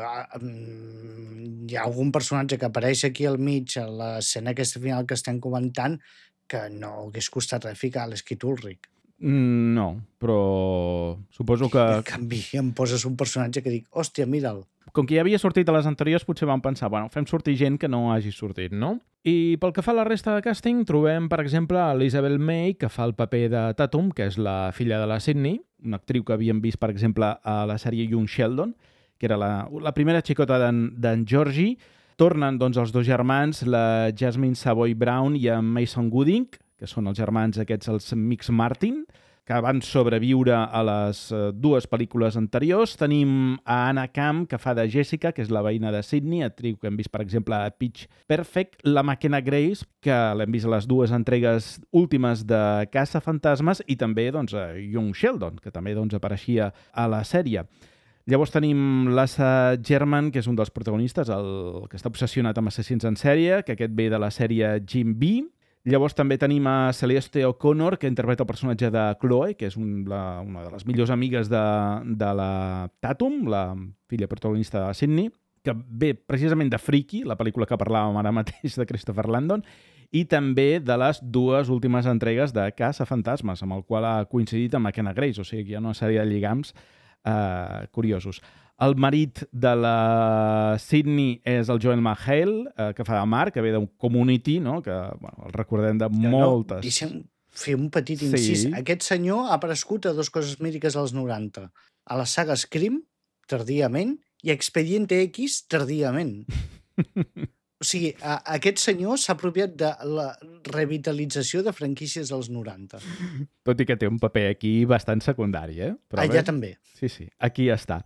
hi ha algun personatge que apareix aquí al mig a l'escena aquesta final que estem comentant que no hagués costat res ficar a l'Skeet Ulrich. No, però suposo que... En canvi, em poses un personatge que dic, hòstia, mira'l. Com que ja havia sortit a les anteriors, potser vam pensar, bueno, fem sortir gent que no hagi sortit, no? I pel que fa a la resta de càsting, trobem, per exemple, Elizabeth May, que fa el paper de Tatum, que és la filla de la Sidney, una actriu que havíem vist, per exemple, a la sèrie Young Sheldon, que era la primera xicota d'en Georgie. Tornen, doncs, els dos germans, la Jasmine Savoy Brown i en Mason Gooding, que són els germans aquests, els Mix Martin, que van sobreviure a les 2 pel·lícules anteriors. Tenim a Anna Camp, que fa de Jessica, que és la veïna de Sidney, actriu que hem vist, per exemple, a Pitch Perfect. La McKenna Grace, que l'hem vist a les 2 entregues últimes de Caça-Fantasmes, i també doncs, a Young Sheldon, que també doncs, apareixia a la sèrie. Llavors tenim l'Asa German, que és un dels protagonistes, el que està obsessionat amb assassins en sèrie, que aquest ve de la sèrie Jim B. Llavors també tenim a Celeste O'Connor, que interpreta el personatge de Chloe, que és una de les millors amigues de la Tatum, la filla protagonista de Sidney, que ve precisament de Freaky, la pel·lícula que parlàvem ara mateix de Christopher Landon, i també de les 2 últimes entregues de Caça-Fantasmes, amb el qual ha coincidit amb McKenna Grace, o sigui que hi ha una sèrie de lligams curiosos. El marit de la Sidney és el Joel McHale, que fa de Mark, que ve d'un Community, no? Que bueno, el recordem de moltes... Deixa'm fer un petit incís. Sí. Aquest senyor ha aparegut a 2 coses mítiques als 90. A la saga Scream, tardíament, i a Expediente X, tardíament. O sigui, aquest senyor s'ha apropiat de la revitalització de franquícies dels 90. Tot i que té un paper aquí bastant secundari, Però Allà bé, també. sí, aquí està.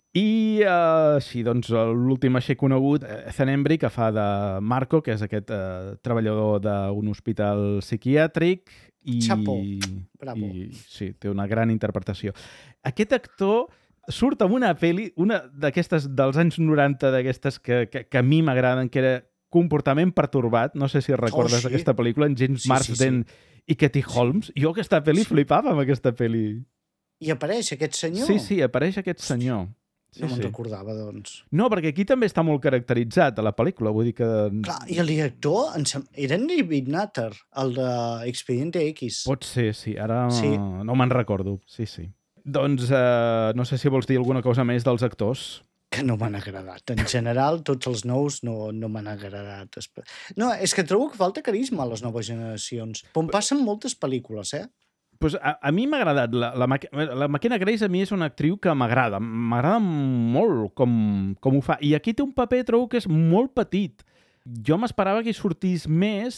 I així, doncs, l'últim així conegut, Ethan Embry, que fa de Marco, que és aquest treballador d'un hospital psiquiàtric. Chapo, bravo. I sí, té una gran interpretació. Aquest actor surt amb una pel·li, una d'aquestes dels anys 90, d'aquestes que a mi m'agraden, que era Comportament pertorbat. No sé si recordes sí. aquesta pel·lícula, en James Marsden i Katie Holmes. Jo aquesta pel·li flipava amb aquesta pel·li. I apareix aquest senyor? Sí, apareix aquest senyor. No me'n recordava, doncs. No, perquè aquí també està molt caracteritzat a la pel·lícula, vull dir que... Clar, i el director era en David Nutter, el d'Expediente X. Pot ser, sí. Ara sí. No me'n recordo. Sí. Doncs no sé si vols dir alguna cosa més dels actors. Que no m'han agradat. En general, tots els nous no m'han agradat. No, és que trobo que falta carisma a les noves generacions. On passen moltes pel·lícules, Pues a mi m'ha agradat. La McKenna Grace a mi és una actriu que m'agrada. M'agrada molt com ho fa. I aquí té un paper, trobo que és molt petit. Jo m'esperava que hi sortís més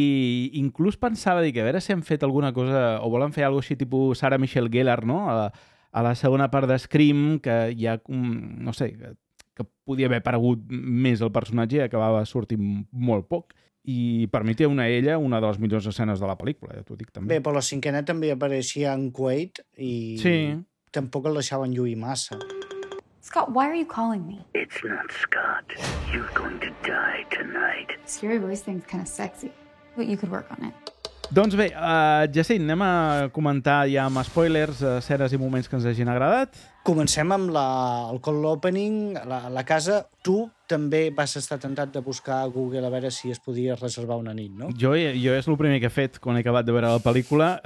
i inclús pensava dir que a veure si han fet alguna cosa o volen fer alguna cosa així tipus Sarah Michelle Gellar, no? A la segona part de Scream, que hi ha, no sé, que podia haver aparegut més el personatge i acabava sortint molt poc. I per mi té una de les millors escenes de la pel·lícula, ja t'ho dic també. Bé, però la cinquena també apareixia en Quaid i tampoc el deixaven lluir massa. Scott, why are you calling me? It's not Scott. You're going to die tonight. Scary voice thing's kind of sexy, but you could work on it. Doncs bé, Jacint, anem a comentar ja amb spoilers escenes i moments que ens hagin agradat. Comencem amb el cold opening, la casa. Tu també vas estar tentat de buscar a Google a veure si es podia reservar una nit, no? Jo és el primer que he fet quan he acabat de veure la pel·lícula,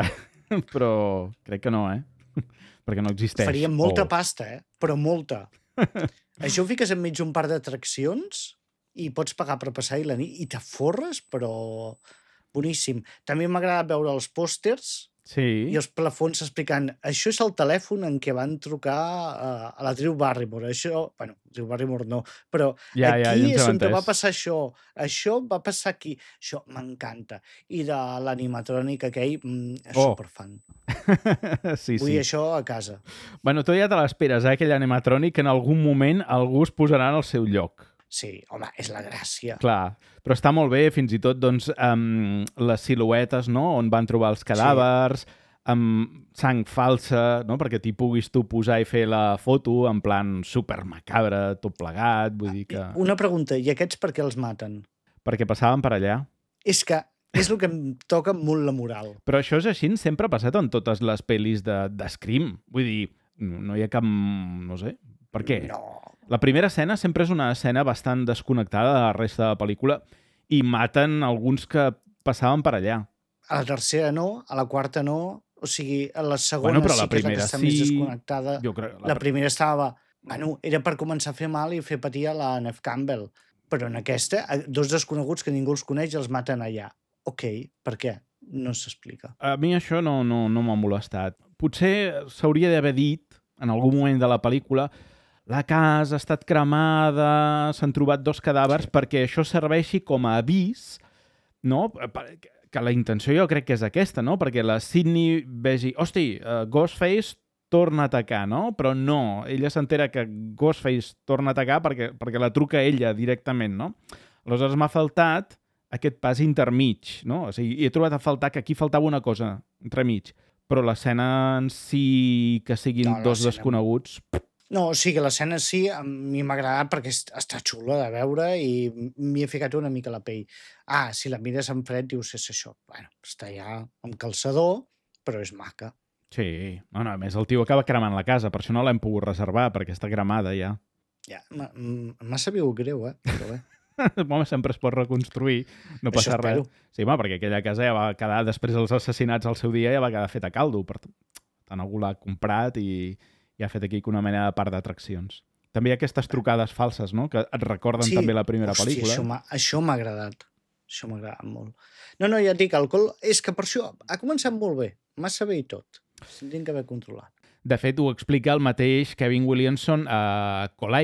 però crec que no, perquè no existeix. Faria molta pasta, però molta. Això ho fiques enmig d'un parc d'atraccions i pots pagar per passar-hi la nit i te forres, però... boníssim. També m'ha agradat veure els pòsters i els plafons explicant això és el telèfon en què van trucar a la Drew Barrymore. Drew Barrymore no, però aquí és on va passar això va passar aquí. Això m'encanta. I de l'animatrònic aquell, superfan. Vull això a casa. Bueno, tu ja te l'esperes, aquell animatrònic que en algun moment algú es posarà en el seu lloc. Sí, home, és la gràcia. Clar, però està molt bé, fins i tot, doncs, les siluetes, no?, on van trobar els cadàvers, amb sang falsa, no?, perquè t'hi puguis tu posar i fer la foto en plan supermacabre, tot plegat, vull dir que... Una pregunta, i aquests per què els maten? Perquè passaven per allà. És que és el que em toca molt la moral. Però això és així, sempre ha passat en totes les pel·lis de Scream. Vull dir, no hi ha cap... no sé, per què? No. La primera escena sempre és una escena bastant desconnectada de la resta de la pel·lícula i maten alguns que passaven per allà. A la tercera no, a la quarta no, o sigui, a la segona però la sí que és la que està més desconnectada. Jo crec, la primera estava... era per començar a fer mal i fer patir a la Neve Campbell. Però en aquesta, dos desconeguts que ningú els coneix els maten allà. Ok, per què? No s'explica. A mi això no m'ha molestat. Potser s'hauria d'haver dit, en algun moment de la pel·lícula, la casa ha estat cremada, s'han trobat dos cadàvers perquè això serveixi com a avís, no? Que la intenció jo crec que és aquesta, no? Perquè la Sydney vegi, hosti, Ghostface torna a atacar, no? Però no, ella s'entera que Ghostface torna a atacar perquè la truca ella directament, no? Aleshores m'ha faltat aquest pas intermig, no? O sigui, he trobat a faltar que aquí faltava una cosa entremig, però l'escena en si que siguin dos desconeguts... No, o sigui, l'escena sí, a mi m'ha agradat perquè està xula de veure i m'hi he ficat una mica la pell. Si la mires en fred dius, és això. Bueno, està ja amb calçador, però és maca. Sí, no, a més el tio acaba cremant la casa, per això no l'hem pogut reservar, perquè està cremada ja. Ja, m'ha sabut greu, però bé. Home, sempre es pot reconstruir, no passa res. Sí, home, perquè aquella casa ja va quedar, després dels assassinats al seu dia, ja va quedar feta a caldo. Tant algú l'ha comprat i ha fet aquí una mena de part d'atraccions. També hi ha aquestes trucades falses, no?, que et recorden també la primera pel·lícula. Això m'ha agradat. Això m'ha agradat molt. No, ja et dic, és que per això ha començat molt bé. Massa bé i tot. S'han d'haver controlat. De fet, ho explica el mateix Kevin Williamson a Collider,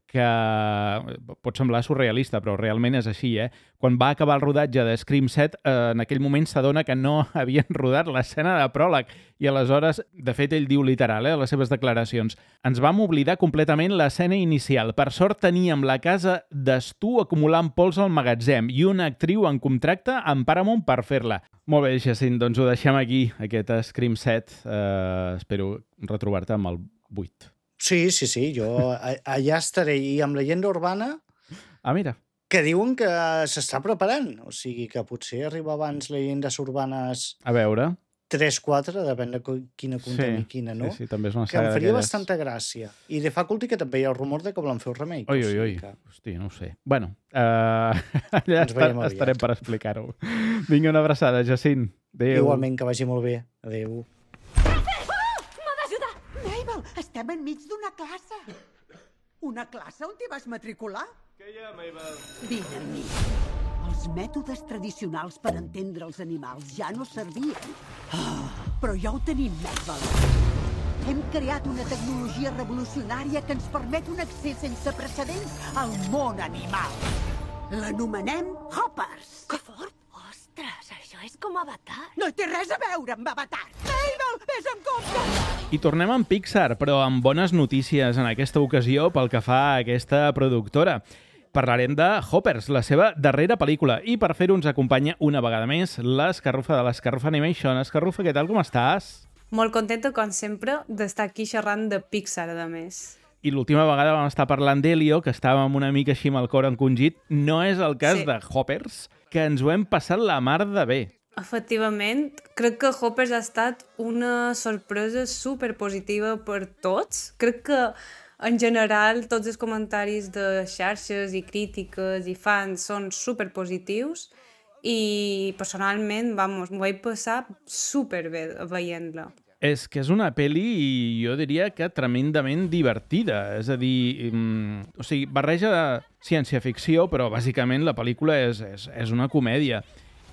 que pot semblar surrealista, però realment és així, Quan va acabar el rodatge de Scream 7, en aquell moment s'adona que no havien rodat l'escena de pròleg i aleshores, de fet, ell diu literal, a les seves declaracions, ens vam oblidar completament l'escena inicial. Per sort teníem la casa d'Stu acumulant pols al magatzem i una actriu en contracte amb Paramount per fer-la. Molt bé, Jacint, doncs ho deixem aquí, aquest Scream 7. Espero retrobar-te amb el 8. Sí, jo allà estaré. I amb la llegenda urbana, Ah, mira. que diuen que s'està preparant. O sigui que potser arriba abans llegendes urbanes A veure. 3-4, depèn de quina comptem i quina, no? Sí, també és una Que saga em faria d'aquelles. bastanta gràcia. I de Faculty, que també hi ha el rumor de que volen fer un remake. Ui, o sigui ui, ui. que- Hosti, no ho sé. Bueno, allà Ens veiem aviat. estarem per explicar-ho. Vinga, una abraçada, Jacint. Adéu. Igualment, que vagi molt bé. Adéu. Mabel, estem enmig d'una classe. Una classe on t'hi vas matricular? Què hi ha, Mabel? Vine amb mi. Els mètodes tradicionals per entendre els animals ja no servien. Però ja ho tenim, Mabel. Hem creat una tecnologia revolucionària que ens permet un accés sense precedents al món animal. L'anomenem Hoppers. Que fort! Ostres, això és com Avatar. No té res a veure amb Avatar. Mabel, vés amb compte! I tornem amb Pixar, però amb bones notícies en aquesta ocasió pel que fa a aquesta productora. Parlarem de Hoppers, la seva darrera pel·lícula, i per fer-ho ens acompanya una vegada més l'Escarrufa de l'Escarrufa Animation. Escarrufa, què tal, com estàs? Molt contenta, com sempre, d'estar aquí xerrant de Pixar, a més. I l'última vegada vam estar parlant d'Helio, que estàvem una mica així amb el cor encongit. No és el cas de Hoppers, que ens ho hem passat la mar de bé. Efectivament, crec que Hoppers ha estat una sorpresa superpositiva per tots. Crec que, en general, tots els comentaris de xarxes i crítiques i fans són superpositius i, personalment, m'ho vaig passar superbé veient-la. És que és una pel·li, jo diria que tremendament divertida. És a dir, o sigui, barreja de ciència-ficció, però bàsicament la pel·lícula és una comèdia.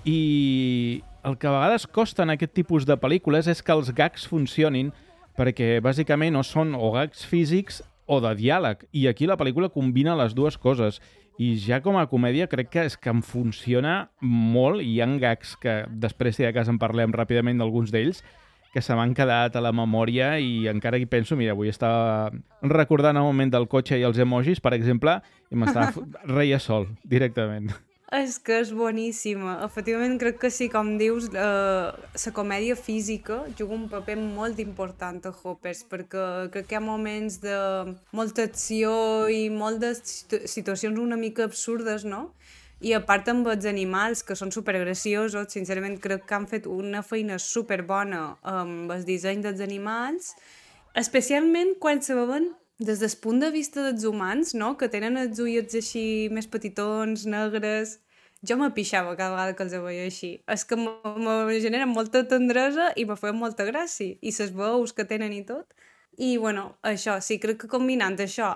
I el que a vegades costa en aquest tipus de pel·lícules és que els gags funcionin, perquè bàsicament o són o gags físics o de diàleg. I aquí la pel·lícula combina les dues coses. I ja com a comèdia crec que és que em funciona molt. Hi ha gags que després, si de cas, en parlem ràpidament d'alguns d'ells, que se m'han quedat a la memòria i encara hi penso, mira, avui estava recordant el moment del cotxe i els emojis, per exemple, i m'estava reia sol, directament. És que és boníssima. Efectivament, crec que sí, com dius, la comèdia física juga un paper molt important a Hoppers, perquè crec que hi ha moments de molta acció i moltes situacions una mica absurdes, no? I a part amb els animals, que són supergraciosos, sincerament crec que han fet una feina superbona amb el disseny dels animals, especialment quan se veuen des del punt de vista dels humans, no? Que tenen els ullets així més petitons, negres. Jo me pixava cada vegada que els veia així. És que me generen molta tendresa i me feien molta gràcia. I les veus que tenen i tot. I, bueno, això, sí, crec que combinant això,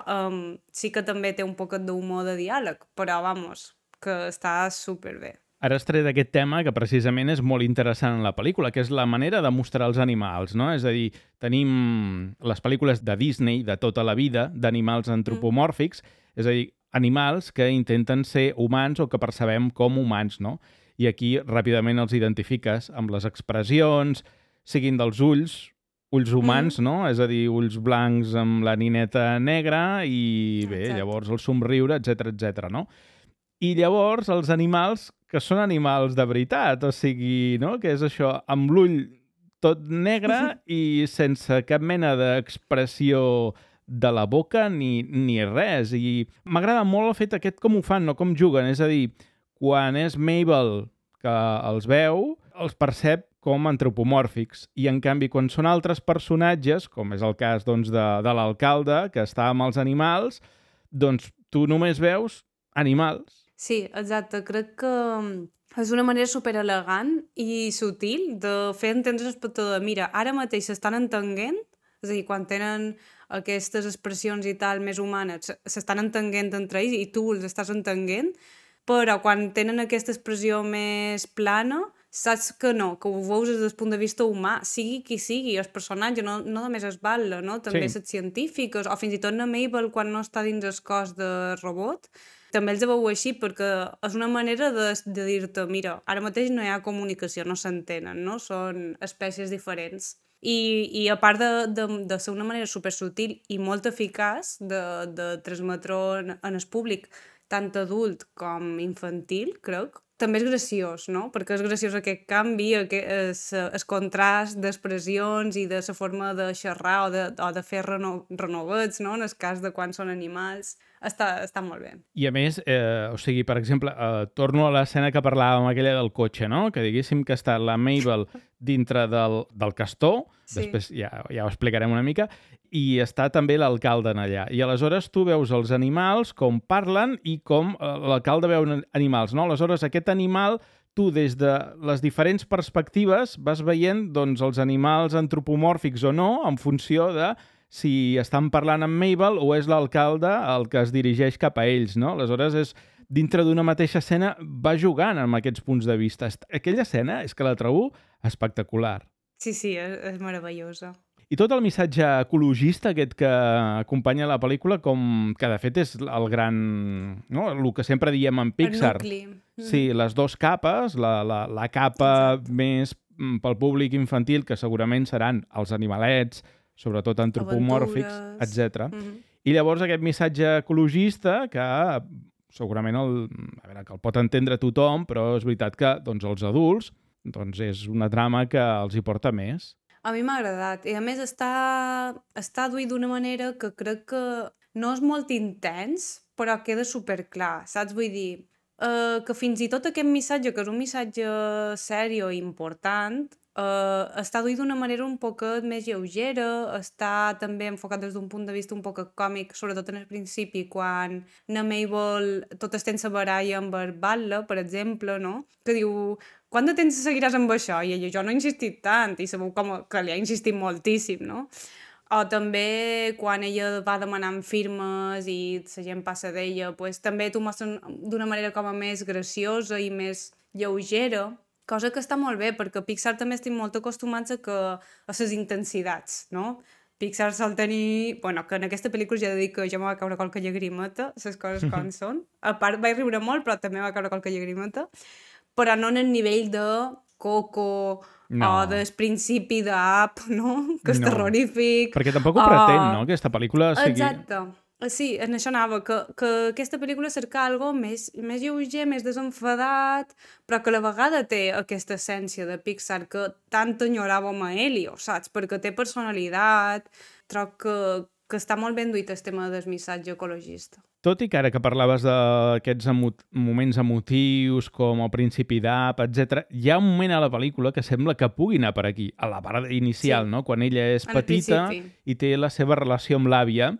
sí que també té un poquet d'humor de diàleg, però, vamos, que està superbé. Ara has tret aquest tema que precisament és molt interessant en la pel·lícula, que és la manera de mostrar els animals, no? És a dir, tenim les pel·lícules de Disney de tota la vida, d'animals antropomòrfics, és a dir, animals que intenten ser humans o que percebem com humans, no? I aquí ràpidament els identifiques amb les expressions, siguin dels ulls humans, no? És a dir, ulls blancs amb la nineta negra i, bé, Exacte. llavors el somriure, etc, no? I llavors els animals que són animals de veritat, o sigui, no? Que és això, amb l'ull tot negre i sense cap mena d'expressió de la boca ni res. I m'agrada molt el fet aquest com ho fan, no com juguen. És a dir, quan és Mabel que els veu, els percep com antropomòrfics. I, en canvi, quan són altres personatges, com és el cas doncs, de l'alcalde, que està amb els animals, doncs tu només veus animals. Sí, exacte. Crec que és una manera superelegant i sutil de fer entendre l'espectador. Mira, ara mateix s'estan entenent, és a dir, quan tenen aquestes expressions i tal més humanes, s'estan entenent entre ells i tu els estàs entenent, però quan tenen aquesta expressió més plana, saps que no, que ho veus des del punt de vista humà, sigui qui sigui, el personatge, no només es Butler, no? També les científiques, o fins i tot la Mabel quan no està dins el cos de robot, també els veu així perquè és una manera de dir-te, mira, ara mateix no hi ha comunicació, no s'entenen, no? Són espècies diferents. I a part de ser una manera supersutil i molt eficaç de transmetre en el públic, tant adult com infantil, crec, també és graciós, no? Perquè és graciós aquest canvi, el contrast d'expressions i de la forma de xerrar o de fer renovets, no? En el cas de quan són animals. Està molt bé. I a més, o sigui, per exemple, torno a l'escena que parlàvem, aquella del cotxe, no? Que diguéssim que està la Mabel dintre del castor, després ja ho explicarem una mica, i està també l'alcalde allà. I aleshores tu veus els animals, com parlen i com l'alcalde veu animals, no? Aleshores, aquest animal, tu des de les diferents perspectives vas veient doncs, els animals antropomòrfics o no, en funció de si estan parlant amb Mabel o és l'alcalde el que es dirigeix cap a ells, no? Aleshores, dintre d'una mateixa escena va jugant amb aquests punts de vista. Aquella escena és que la trobo espectacular. Sí, és meravellosa. I tot el missatge ecologista aquest que acompanya la pel·lícula, com que de fet és el gran... No? El que sempre diem en Pixar. El nucli. Sí, les dues capes, la capa més pel públic infantil, que segurament seran els animalets, sobretot antropomòrfics, etc. I llavors aquest missatge ecologista que segurament que el pot entendre tothom, però és veritat que doncs, els adults doncs, és una trama que els hi porta més. A mi m'ha agradat. I a més està duit d'una manera que crec que no és molt intens, però queda superclar, saps? Vull dir, que fins i tot aquest missatge, que és un missatge sèrio i important, està duit d'una manera un poc més lleugera, està també enfocat des d'un punt de vista un poc còmic, sobretot en el principi, quan na Mabel tot el temps se baralla amb el Butler, per exemple, no? Que diu, quant de temps seguiràs amb això? I ella, jo no he insistit tant, i sabeu com que li ha insistit moltíssim, no? O també quan ella va demanant firmes i la gent passa d'ella, pues, també t'ho mostren d'una manera com a més graciosa i més lleugera, cosa que està molt bé, perquè Pixar també estem molt acostumats a les intensitats, no? Pixar sol tenir... Bueno, que en aquesta pel·lícula ja he de dir que ja me va caure qualque llagrimeta, les coses com són. A part, vaig riure molt, però també va caure qualque llagrimeta. Però no en el nivell de Coco o del principi d'Up, no? Que és terrorífic. Perquè tampoc ho pretén, no? Aquesta pel·lícula sigui... Exacte. Sí, en això anava, que aquesta pel·lícula cerca algo més lleuger, més desenfadat, però que a la vegada té aquesta essència de Pixar que tant enyoràvem a Elio, saps? Perquè té personalitat, trob que està molt ben duit el tema del missatge ecologista. Tot i que ara que parlaves d'aquests moments emotius, com el principi d'Up, etc., hi ha un moment a la pel·lícula que sembla que pugui anar per aquí, a la part inicial, no? Quan ella és petita i té la seva relació amb l'àvia,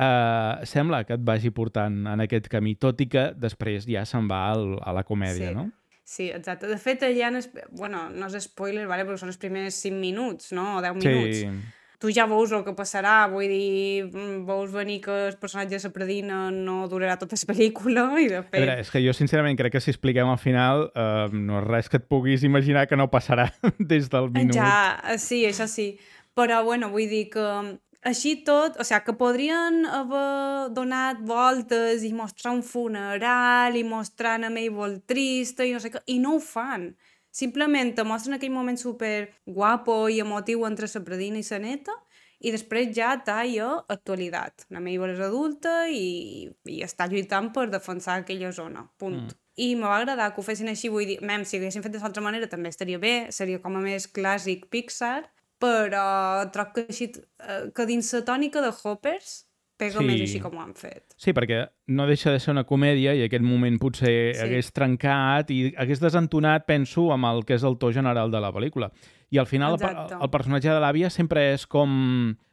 sembla que et vagi portant en aquest camí, tot i que després ja se'n va a la comèdia, no? Sí, exacte. De fet, allà, bueno, no és spoiler, vale? Però són els primers 5 minuts, no? O 10 minuts. Tu ja veus el que passarà, vull dir, veus venir que el personatge de la predina no durarà tota la pel·lícula i de fet... A veure, és que jo sincerament crec que si expliquem al final no és res que et puguis imaginar que no passarà des del minut. Ja, sí, això sí. Però, bueno, vull dir que així tot, o sigui, que podrien haver donat voltes i mostrar un funeral i mostrar a Mabel trista i no sé què, i no ho fan. Simplement te mostren aquell moment super guapo i emotiu entre la predina i la neta i després ja talla actualitat. La Mabel és adulta i està lluitant per defensar aquella zona, punt. I me va agradar que ho fessin així, vull dir, si ho haguessin fet d'altra manera també estaria bé, seria com a més clàssic Pixar, però trobo que així, que dins la tònica de Hoppers pega més així com ho han fet. Sí, perquè no deixa de ser una comèdia i aquest moment potser hagués trencat i hagués desentonat, penso, amb el que és el to general de la pel·lícula. I al final el personatge de l'àvia sempre és com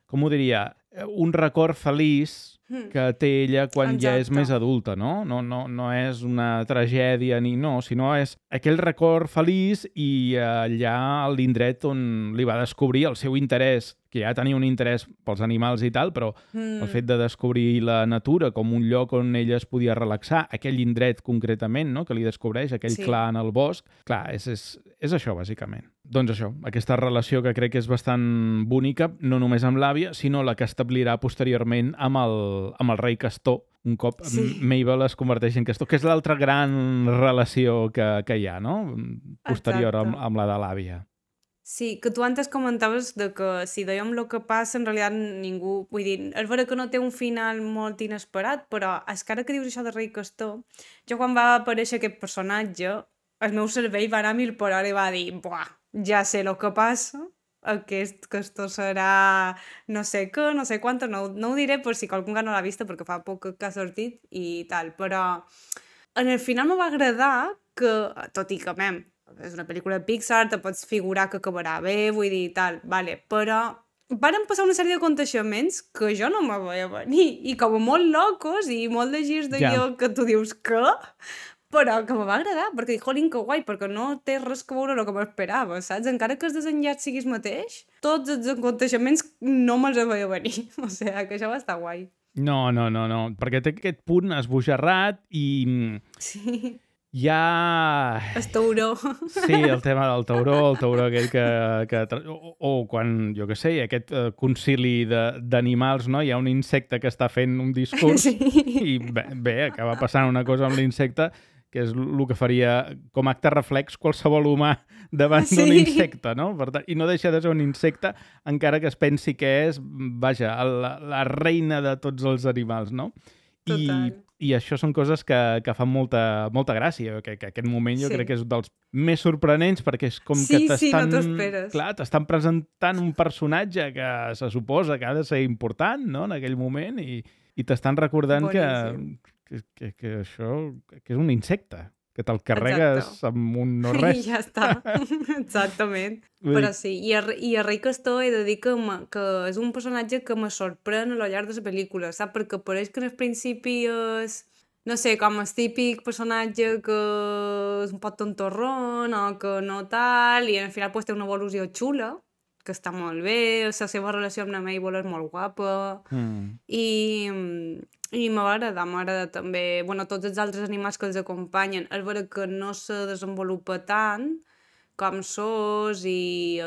com ho diria, un record feliç que té ella quan ja és Exacte. més adulta, no? No és una tragèdia ni no, sinó és aquell record feliç i allà a l'indret on li va descobrir el seu interès, que ja tenia un interès pels animals i tal, però el fet de descobrir la natura com un lloc on ella es podia relaxar, aquell indret concretament, no?, que li descobreix, aquell Sí. clar en el bosc, clar, és això, bàsicament. Doncs això, aquesta relació que crec que és bastant bonica, no només amb l'àvia, sinó la que establirà posteriorment amb el rei Castor, un cop Mabel es converteix en Castor, que és l'altra gran relació que hi ha, no?, posterior amb la de l'àvia. Sí, que tu antes comentaves de que si dèiem el que passa, en realitat ningú... Vull dir, és vera que no té un final molt inesperat, però és que ara que dius això de Rei Castor, jo quan va aparèixer aquest personatge, el meu cervell va anar a mil per hora i va dir, buah, ja sé el que passa, aquest Castor serà no sé què, no sé quantos, no ho diré per si qualcú no l'ha vista, perquè fa poc que ha sortit i tal, però en el final me va agradar que, tot i que, és una pel·lícula de Pixar, te pots figurar que acabarà bé, vull dir, tal, vale, però varen passar una sèrie d'aconteixements que jo no me veia venir, i com a molt locos i molt de girs de guió que tu dius que... Però que me va agradar, perquè dic, jolín, que guai, perquè no té res que veure el que m'esperava, saps? Encara que el desenllaç siguis mateix, tots els aconteixements no me'ls veia venir. O sigui, que això va estar guai. No, perquè té aquest punt esbojarrat i... Sí. Ja... El tauró. Sí, el tema del tauró, el tauró aquell que... O quan, jo què sé, aquest concili d'animals, no? Hi ha un insecte que està fent un discurs i bé, acaba passant una cosa amb l'insecte que és el que faria com acte reflex qualsevol humà davant d'un insecte, no? Per tant, i no deixa de ser un insecte, encara que es pensi que és, vaja, la reina de tots els animals, no? Total. I això són coses que fan molta gràcia, que aquest moment jo crec que és dels més sorprenents, perquè és com que t'estan... no t'ho esperes. Clar, t'estan presentant un personatge que se suposa que ha de ser important, no?, en aquell moment, i t'estan recordant que això que és un insecte, que te'l carregues amb un no res. I ja està, exactament. Però sí, i a Rei Castor he de dir que és un personatge que me sorprèn a lo llarg de la pel·lícula, saps? Perquè pareix que al principi és, no sé, com el típic personatge que és un poc tontorrón o que no tal, i al final pues, té una evolució xula, que està molt bé, la seva relació amb la Mabel és molt guapa, i m'agrada també, bueno, tots els altres animals que els acompanyen, és vera que no se desenvolupa tant com sos i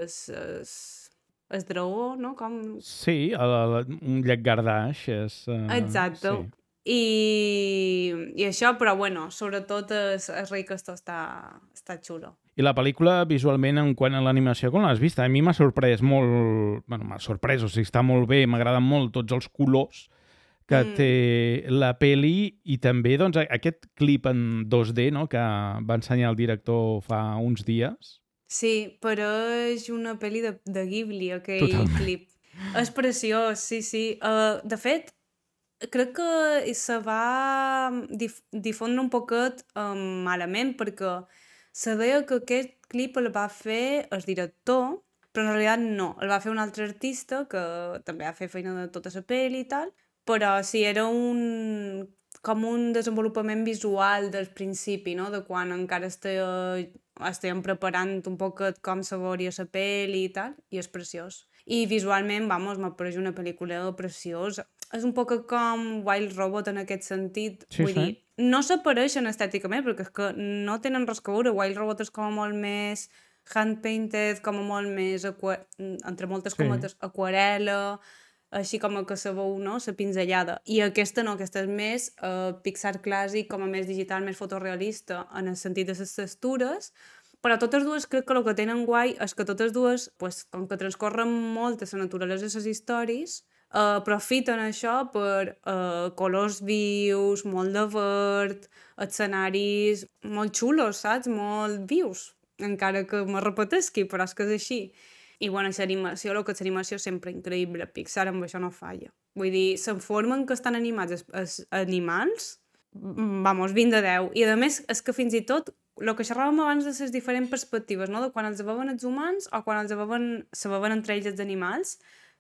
el dragó, no? Com... Sí, un llangardaix és... Exacte. Sí. I això, però bueno, sobretot el Rei Castor està xulo. I la pel·lícula, visualment, en quant a l'animació, com l'has vist? A mi m'ha sorprès molt... Bueno, m'ha sorprès, o sigui, està molt bé, m'agraden molt tots els colors que té la peli i també doncs, aquest clip en 2D, no?, que va ensenyar el director fa uns dies. Sí, però és una pel·li de Ghibli, aquell clip. És preciós, sí. De fet, crec que se va difondre un poquet malament, perquè se deia que aquest clip el va fer el director, però en realitat no, el va fer un altre artista que també va fer feina de tota la pel·li i tal, però sí, era com un desenvolupament visual del principi, no?, de quan encara estàvem preparant un poquet com se veuria la pel·li i tal, i és preciós. I visualment, m'apareix una pel·lícula preciosa. És un poc com Wild Robot en aquest sentit. Sí, vull dir, no s'apareixen estèticament, perquè és que no tenen res que veure. Wild Robot és com molt més hand-painted, com molt més, entre moltes cometes, aquarela, així com que se veu, no?, la pinzellada. I aquesta no, aquesta és més Pixar clàssic, com a més digital, més fotorealista, en el sentit de les textures, però totes dues crec que el que tenen guai és que totes dues, pues, com que transcorren molt a la naturalesa de les històries, aprofiten això per colors vius, molt de verd, escenaris molt xulos, saps? Molt vius, encara que me repetesqui, però és que és així. I bueno, l'animació, el que és l'animació és sempre increïble, Pixar amb això no falla. Vull dir, la forma en què estan animats els animals, 20 de 10. I a més, és que fins i tot, el que xerràvem abans de les diferents perspectives, no?, de quan els veuen els humans o quan se veuen entre ells els animals,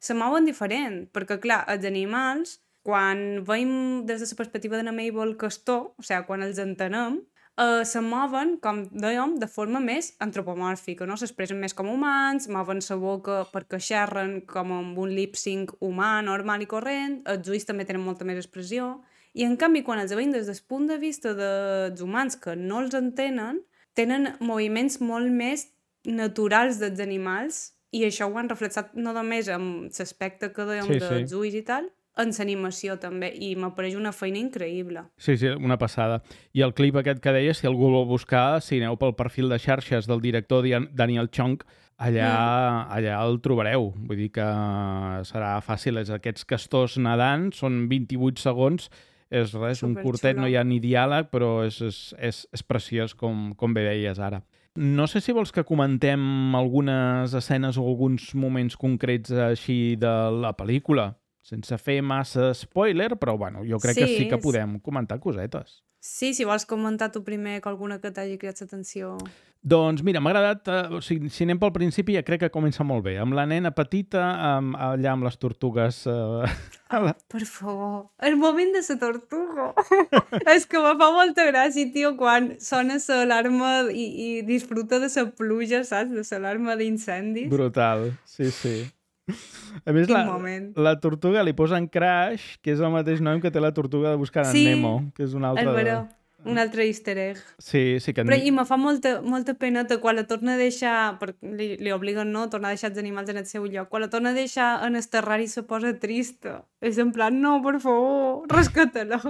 se mouen diferent, perquè, clar, els animals, quan veiem des de la perspectiva de la Mabel Castor, o sigui, quan els entenem, se mouen, com dèiem, de forma més antropomòrfica, no? S'expressen més com humans, mouen la boca perquè xerren com amb un lip-sync humà, normal i corrent, els ulls també tenen molta més expressió, i en canvi, quan els veiem des del punt de vista dels humans que no els entenen, tenen moviments molt més naturals dels animals, i això ho han reflexat no només amb l'aspecte que dèiem dels ulls i tal, en l'animació també, i m'apareix una feina increïble. Sí, una passada. I el clip aquest que deia, si algú el vol buscar, si aneu pel perfil de xarxes del director Daniel Chong, allà el trobareu. Vull dir que serà fàcil. Aquests castors nedant, són 28 segons, és res, un curtet, no hi ha ni diàleg, però és preciós, com bé deies ara. No sé si vols que comentem algunes escenes o alguns moments concrets així de la pel·lícula, sense fer massa spoiler, però bueno, jo crec que sí que podem comentar cosetes. Sí, si vols comentar tu primer que alguna que t'hagi cridat l'atenció. Doncs mira, m'ha agradat, si anem pel principi ja crec que comença molt bé, amb la nena petita, allà amb les tortugues... Per favor, el moment de la tortuga! És que me fa molta gràcia, tio, quan sona l'alarma i disfruta de la pluja, saps? De l'alarma d'incendis. Brutal, sí. A més, la tortuga li posen Crash, que és el mateix nom que té la tortuga de Buscant en Nemo, que és un altre... un altre easter egg. Sí que... Però i me fa molta pena que quan la torna a deixar, perquè li obliguen, no?, tornar a deixar els animals en el seu lloc, quan la torna a deixar en el terrari se posa trista. És en plan, no, per favor, rescata-la.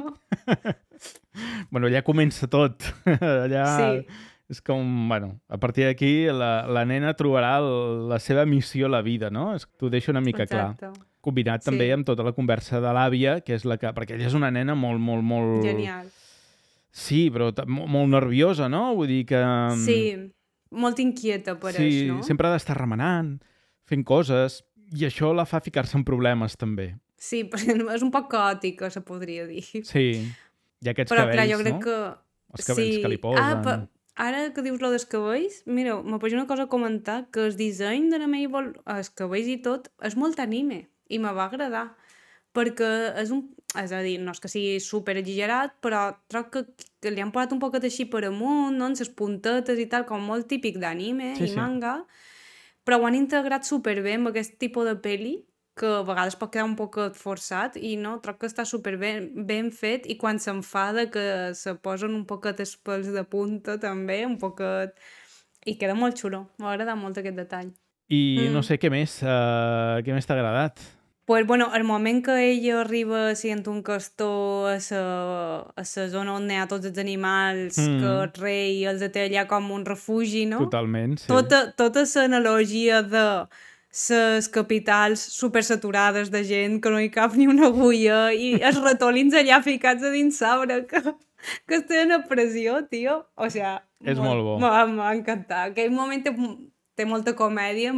Bueno, allà comença tot. Allà... Sí. És com, bueno, a partir d'aquí la nena trobarà la seva missió a la vida, no? T'ho deixa una mica clar. Combinat també amb tota la conversa de l'àvia, que és la que... Perquè ella és una nena molt... Genial. Sí, però molt nerviosa, no? Vull dir que... Sí, molt inquieta, pareix, no? Sí, sempre ha d'estar remenant, fent coses, i això la fa ficar-se en problemes, també. Sí, perquè és un poc caòtica, se podria dir. Sí, hi ha aquests cabells, clar, jo crec no? Que... Els cabells que li posen... Ara que dius lo dels cabells, mira, m'apareix una cosa a comentar, que el disseny de la Mabel, els cabells i tot, és molt anime, i me va agradar, perquè és a dir, no és que sigui super exagerat, però troc que li han posat un poquet així per amunt, no?, en les puntetes i tal, com molt típic d'anime i manga, però ho han integrat superbé amb aquest tipus de pel·li, que a vegades pot quedar un poc forçat i no, troc que està super ben fet, i quan s'enfada que se posen un poquet els pèls de punta també, un poquet... I queda molt xulo, m'ha agradat molt aquest detall. I no sé, què més t'ha agradat? Pues, bueno, el moment que ella arriba sent un castor a la zona on hi ha tots els animals, que el rei els té allà com un refugi, no? Totalment, sí. Tota l'analogia de les capitals supersaturades de gent, que no hi cap ni una agulla, i els ratolins allà ficats a dins l'arbre, que estan a pressió, tio. O sigui... És molt bo. M'ha encantat. Aquell moment té molta comèdia,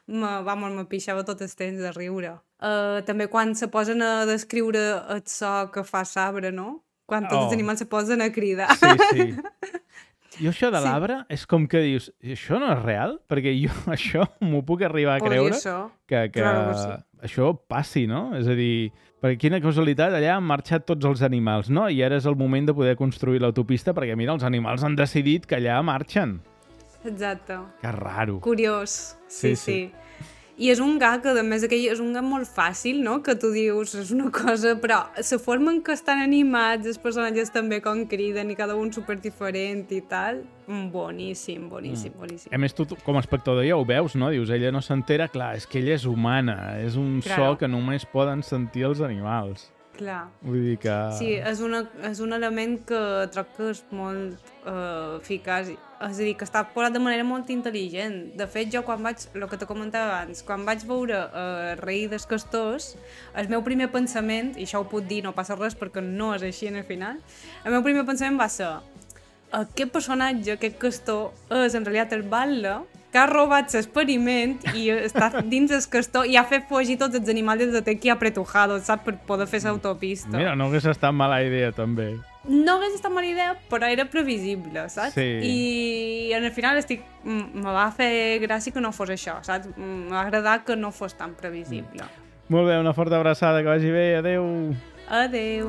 me pixava tot el temps de riure. També quan se posen a descriure el so que fa l'arbre, no? Quan tots els animals se posen a cridar. Sí. Jo això de l'arbre és com que dius, això no és real? Perquè jo això m'ho puc arribar a creure que això passi, no? És a dir, perquè quina causalitat, allà han marxat tots els animals, no? I ara és el moment de poder construir l'autopista perquè, mira, els animals han decidit que allà marxen. Exacte. Que raro. Curiós, sí. I és un gag, a més aquell és un gag molt fàcil, no?, que tu dius, és una cosa, però la forma en què estan animats, els personatges també com criden i cada un super diferent i tal, boníssim. A més, tu com a espectador ja ho veus, no? Dius, ella no s'entera, clar, és que ella és humana, és un so que només poden sentir els animals. Clar. Vull dir que... Sí, és un element que troc que és molt eficaç, és a dir, que està posat de manera molt intel·ligent. De fet, jo quan vaig, el que te comentava abans, quan vaig veure Rei dels Castors, el meu primer pensament, i això ho puc dir, no passa res perquè no és així en el final, el meu primer pensament va ser aquest personatge, aquest castor, és en realitat el Batlle, que ha robat l'experiment i està dins el castor i ha fet fugir tots els animals des de aquí apretujados, saps, per poder fer l'autopista. Mira, no hagués estat mala idea, també. No hagués estat mala idea, però era previsible, saps? Sí. I en el final me va fer gràcia que no fos això, saps? M'ha agradat que no fos tan previsible. Molt bé, una forta abraçada, que vagi bé, adeu. Adeu.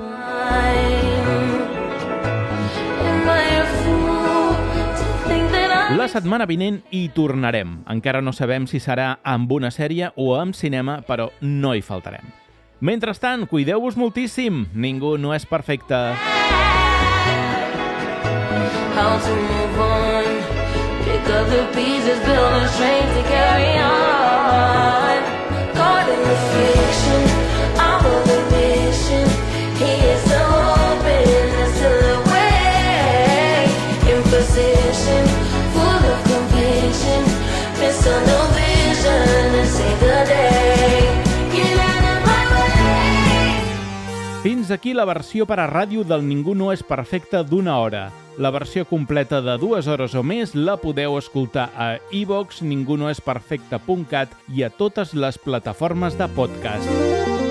La setmana vinent hi tornarem. Encara no sabem si serà amb una sèrie o amb cinema, però no hi faltarem. Mentrestant, cuideu-vos moltíssim. Ningú no és perfecte. How to move on. Pick up the pieces, build a strength to carry on. Caught in the fiction, I'm on the mission. He is so open, that's still away. In position, full of conviction. Miss on no vision and save the day. Get out of my way. Fins aquí la versió per a ràdio del Ningú no és perfecte d'1 hora. La versió completa de 2 hores o més la podeu escoltar a iVoox, ningunoesperfecte.cat i a totes les plataformes de podcast.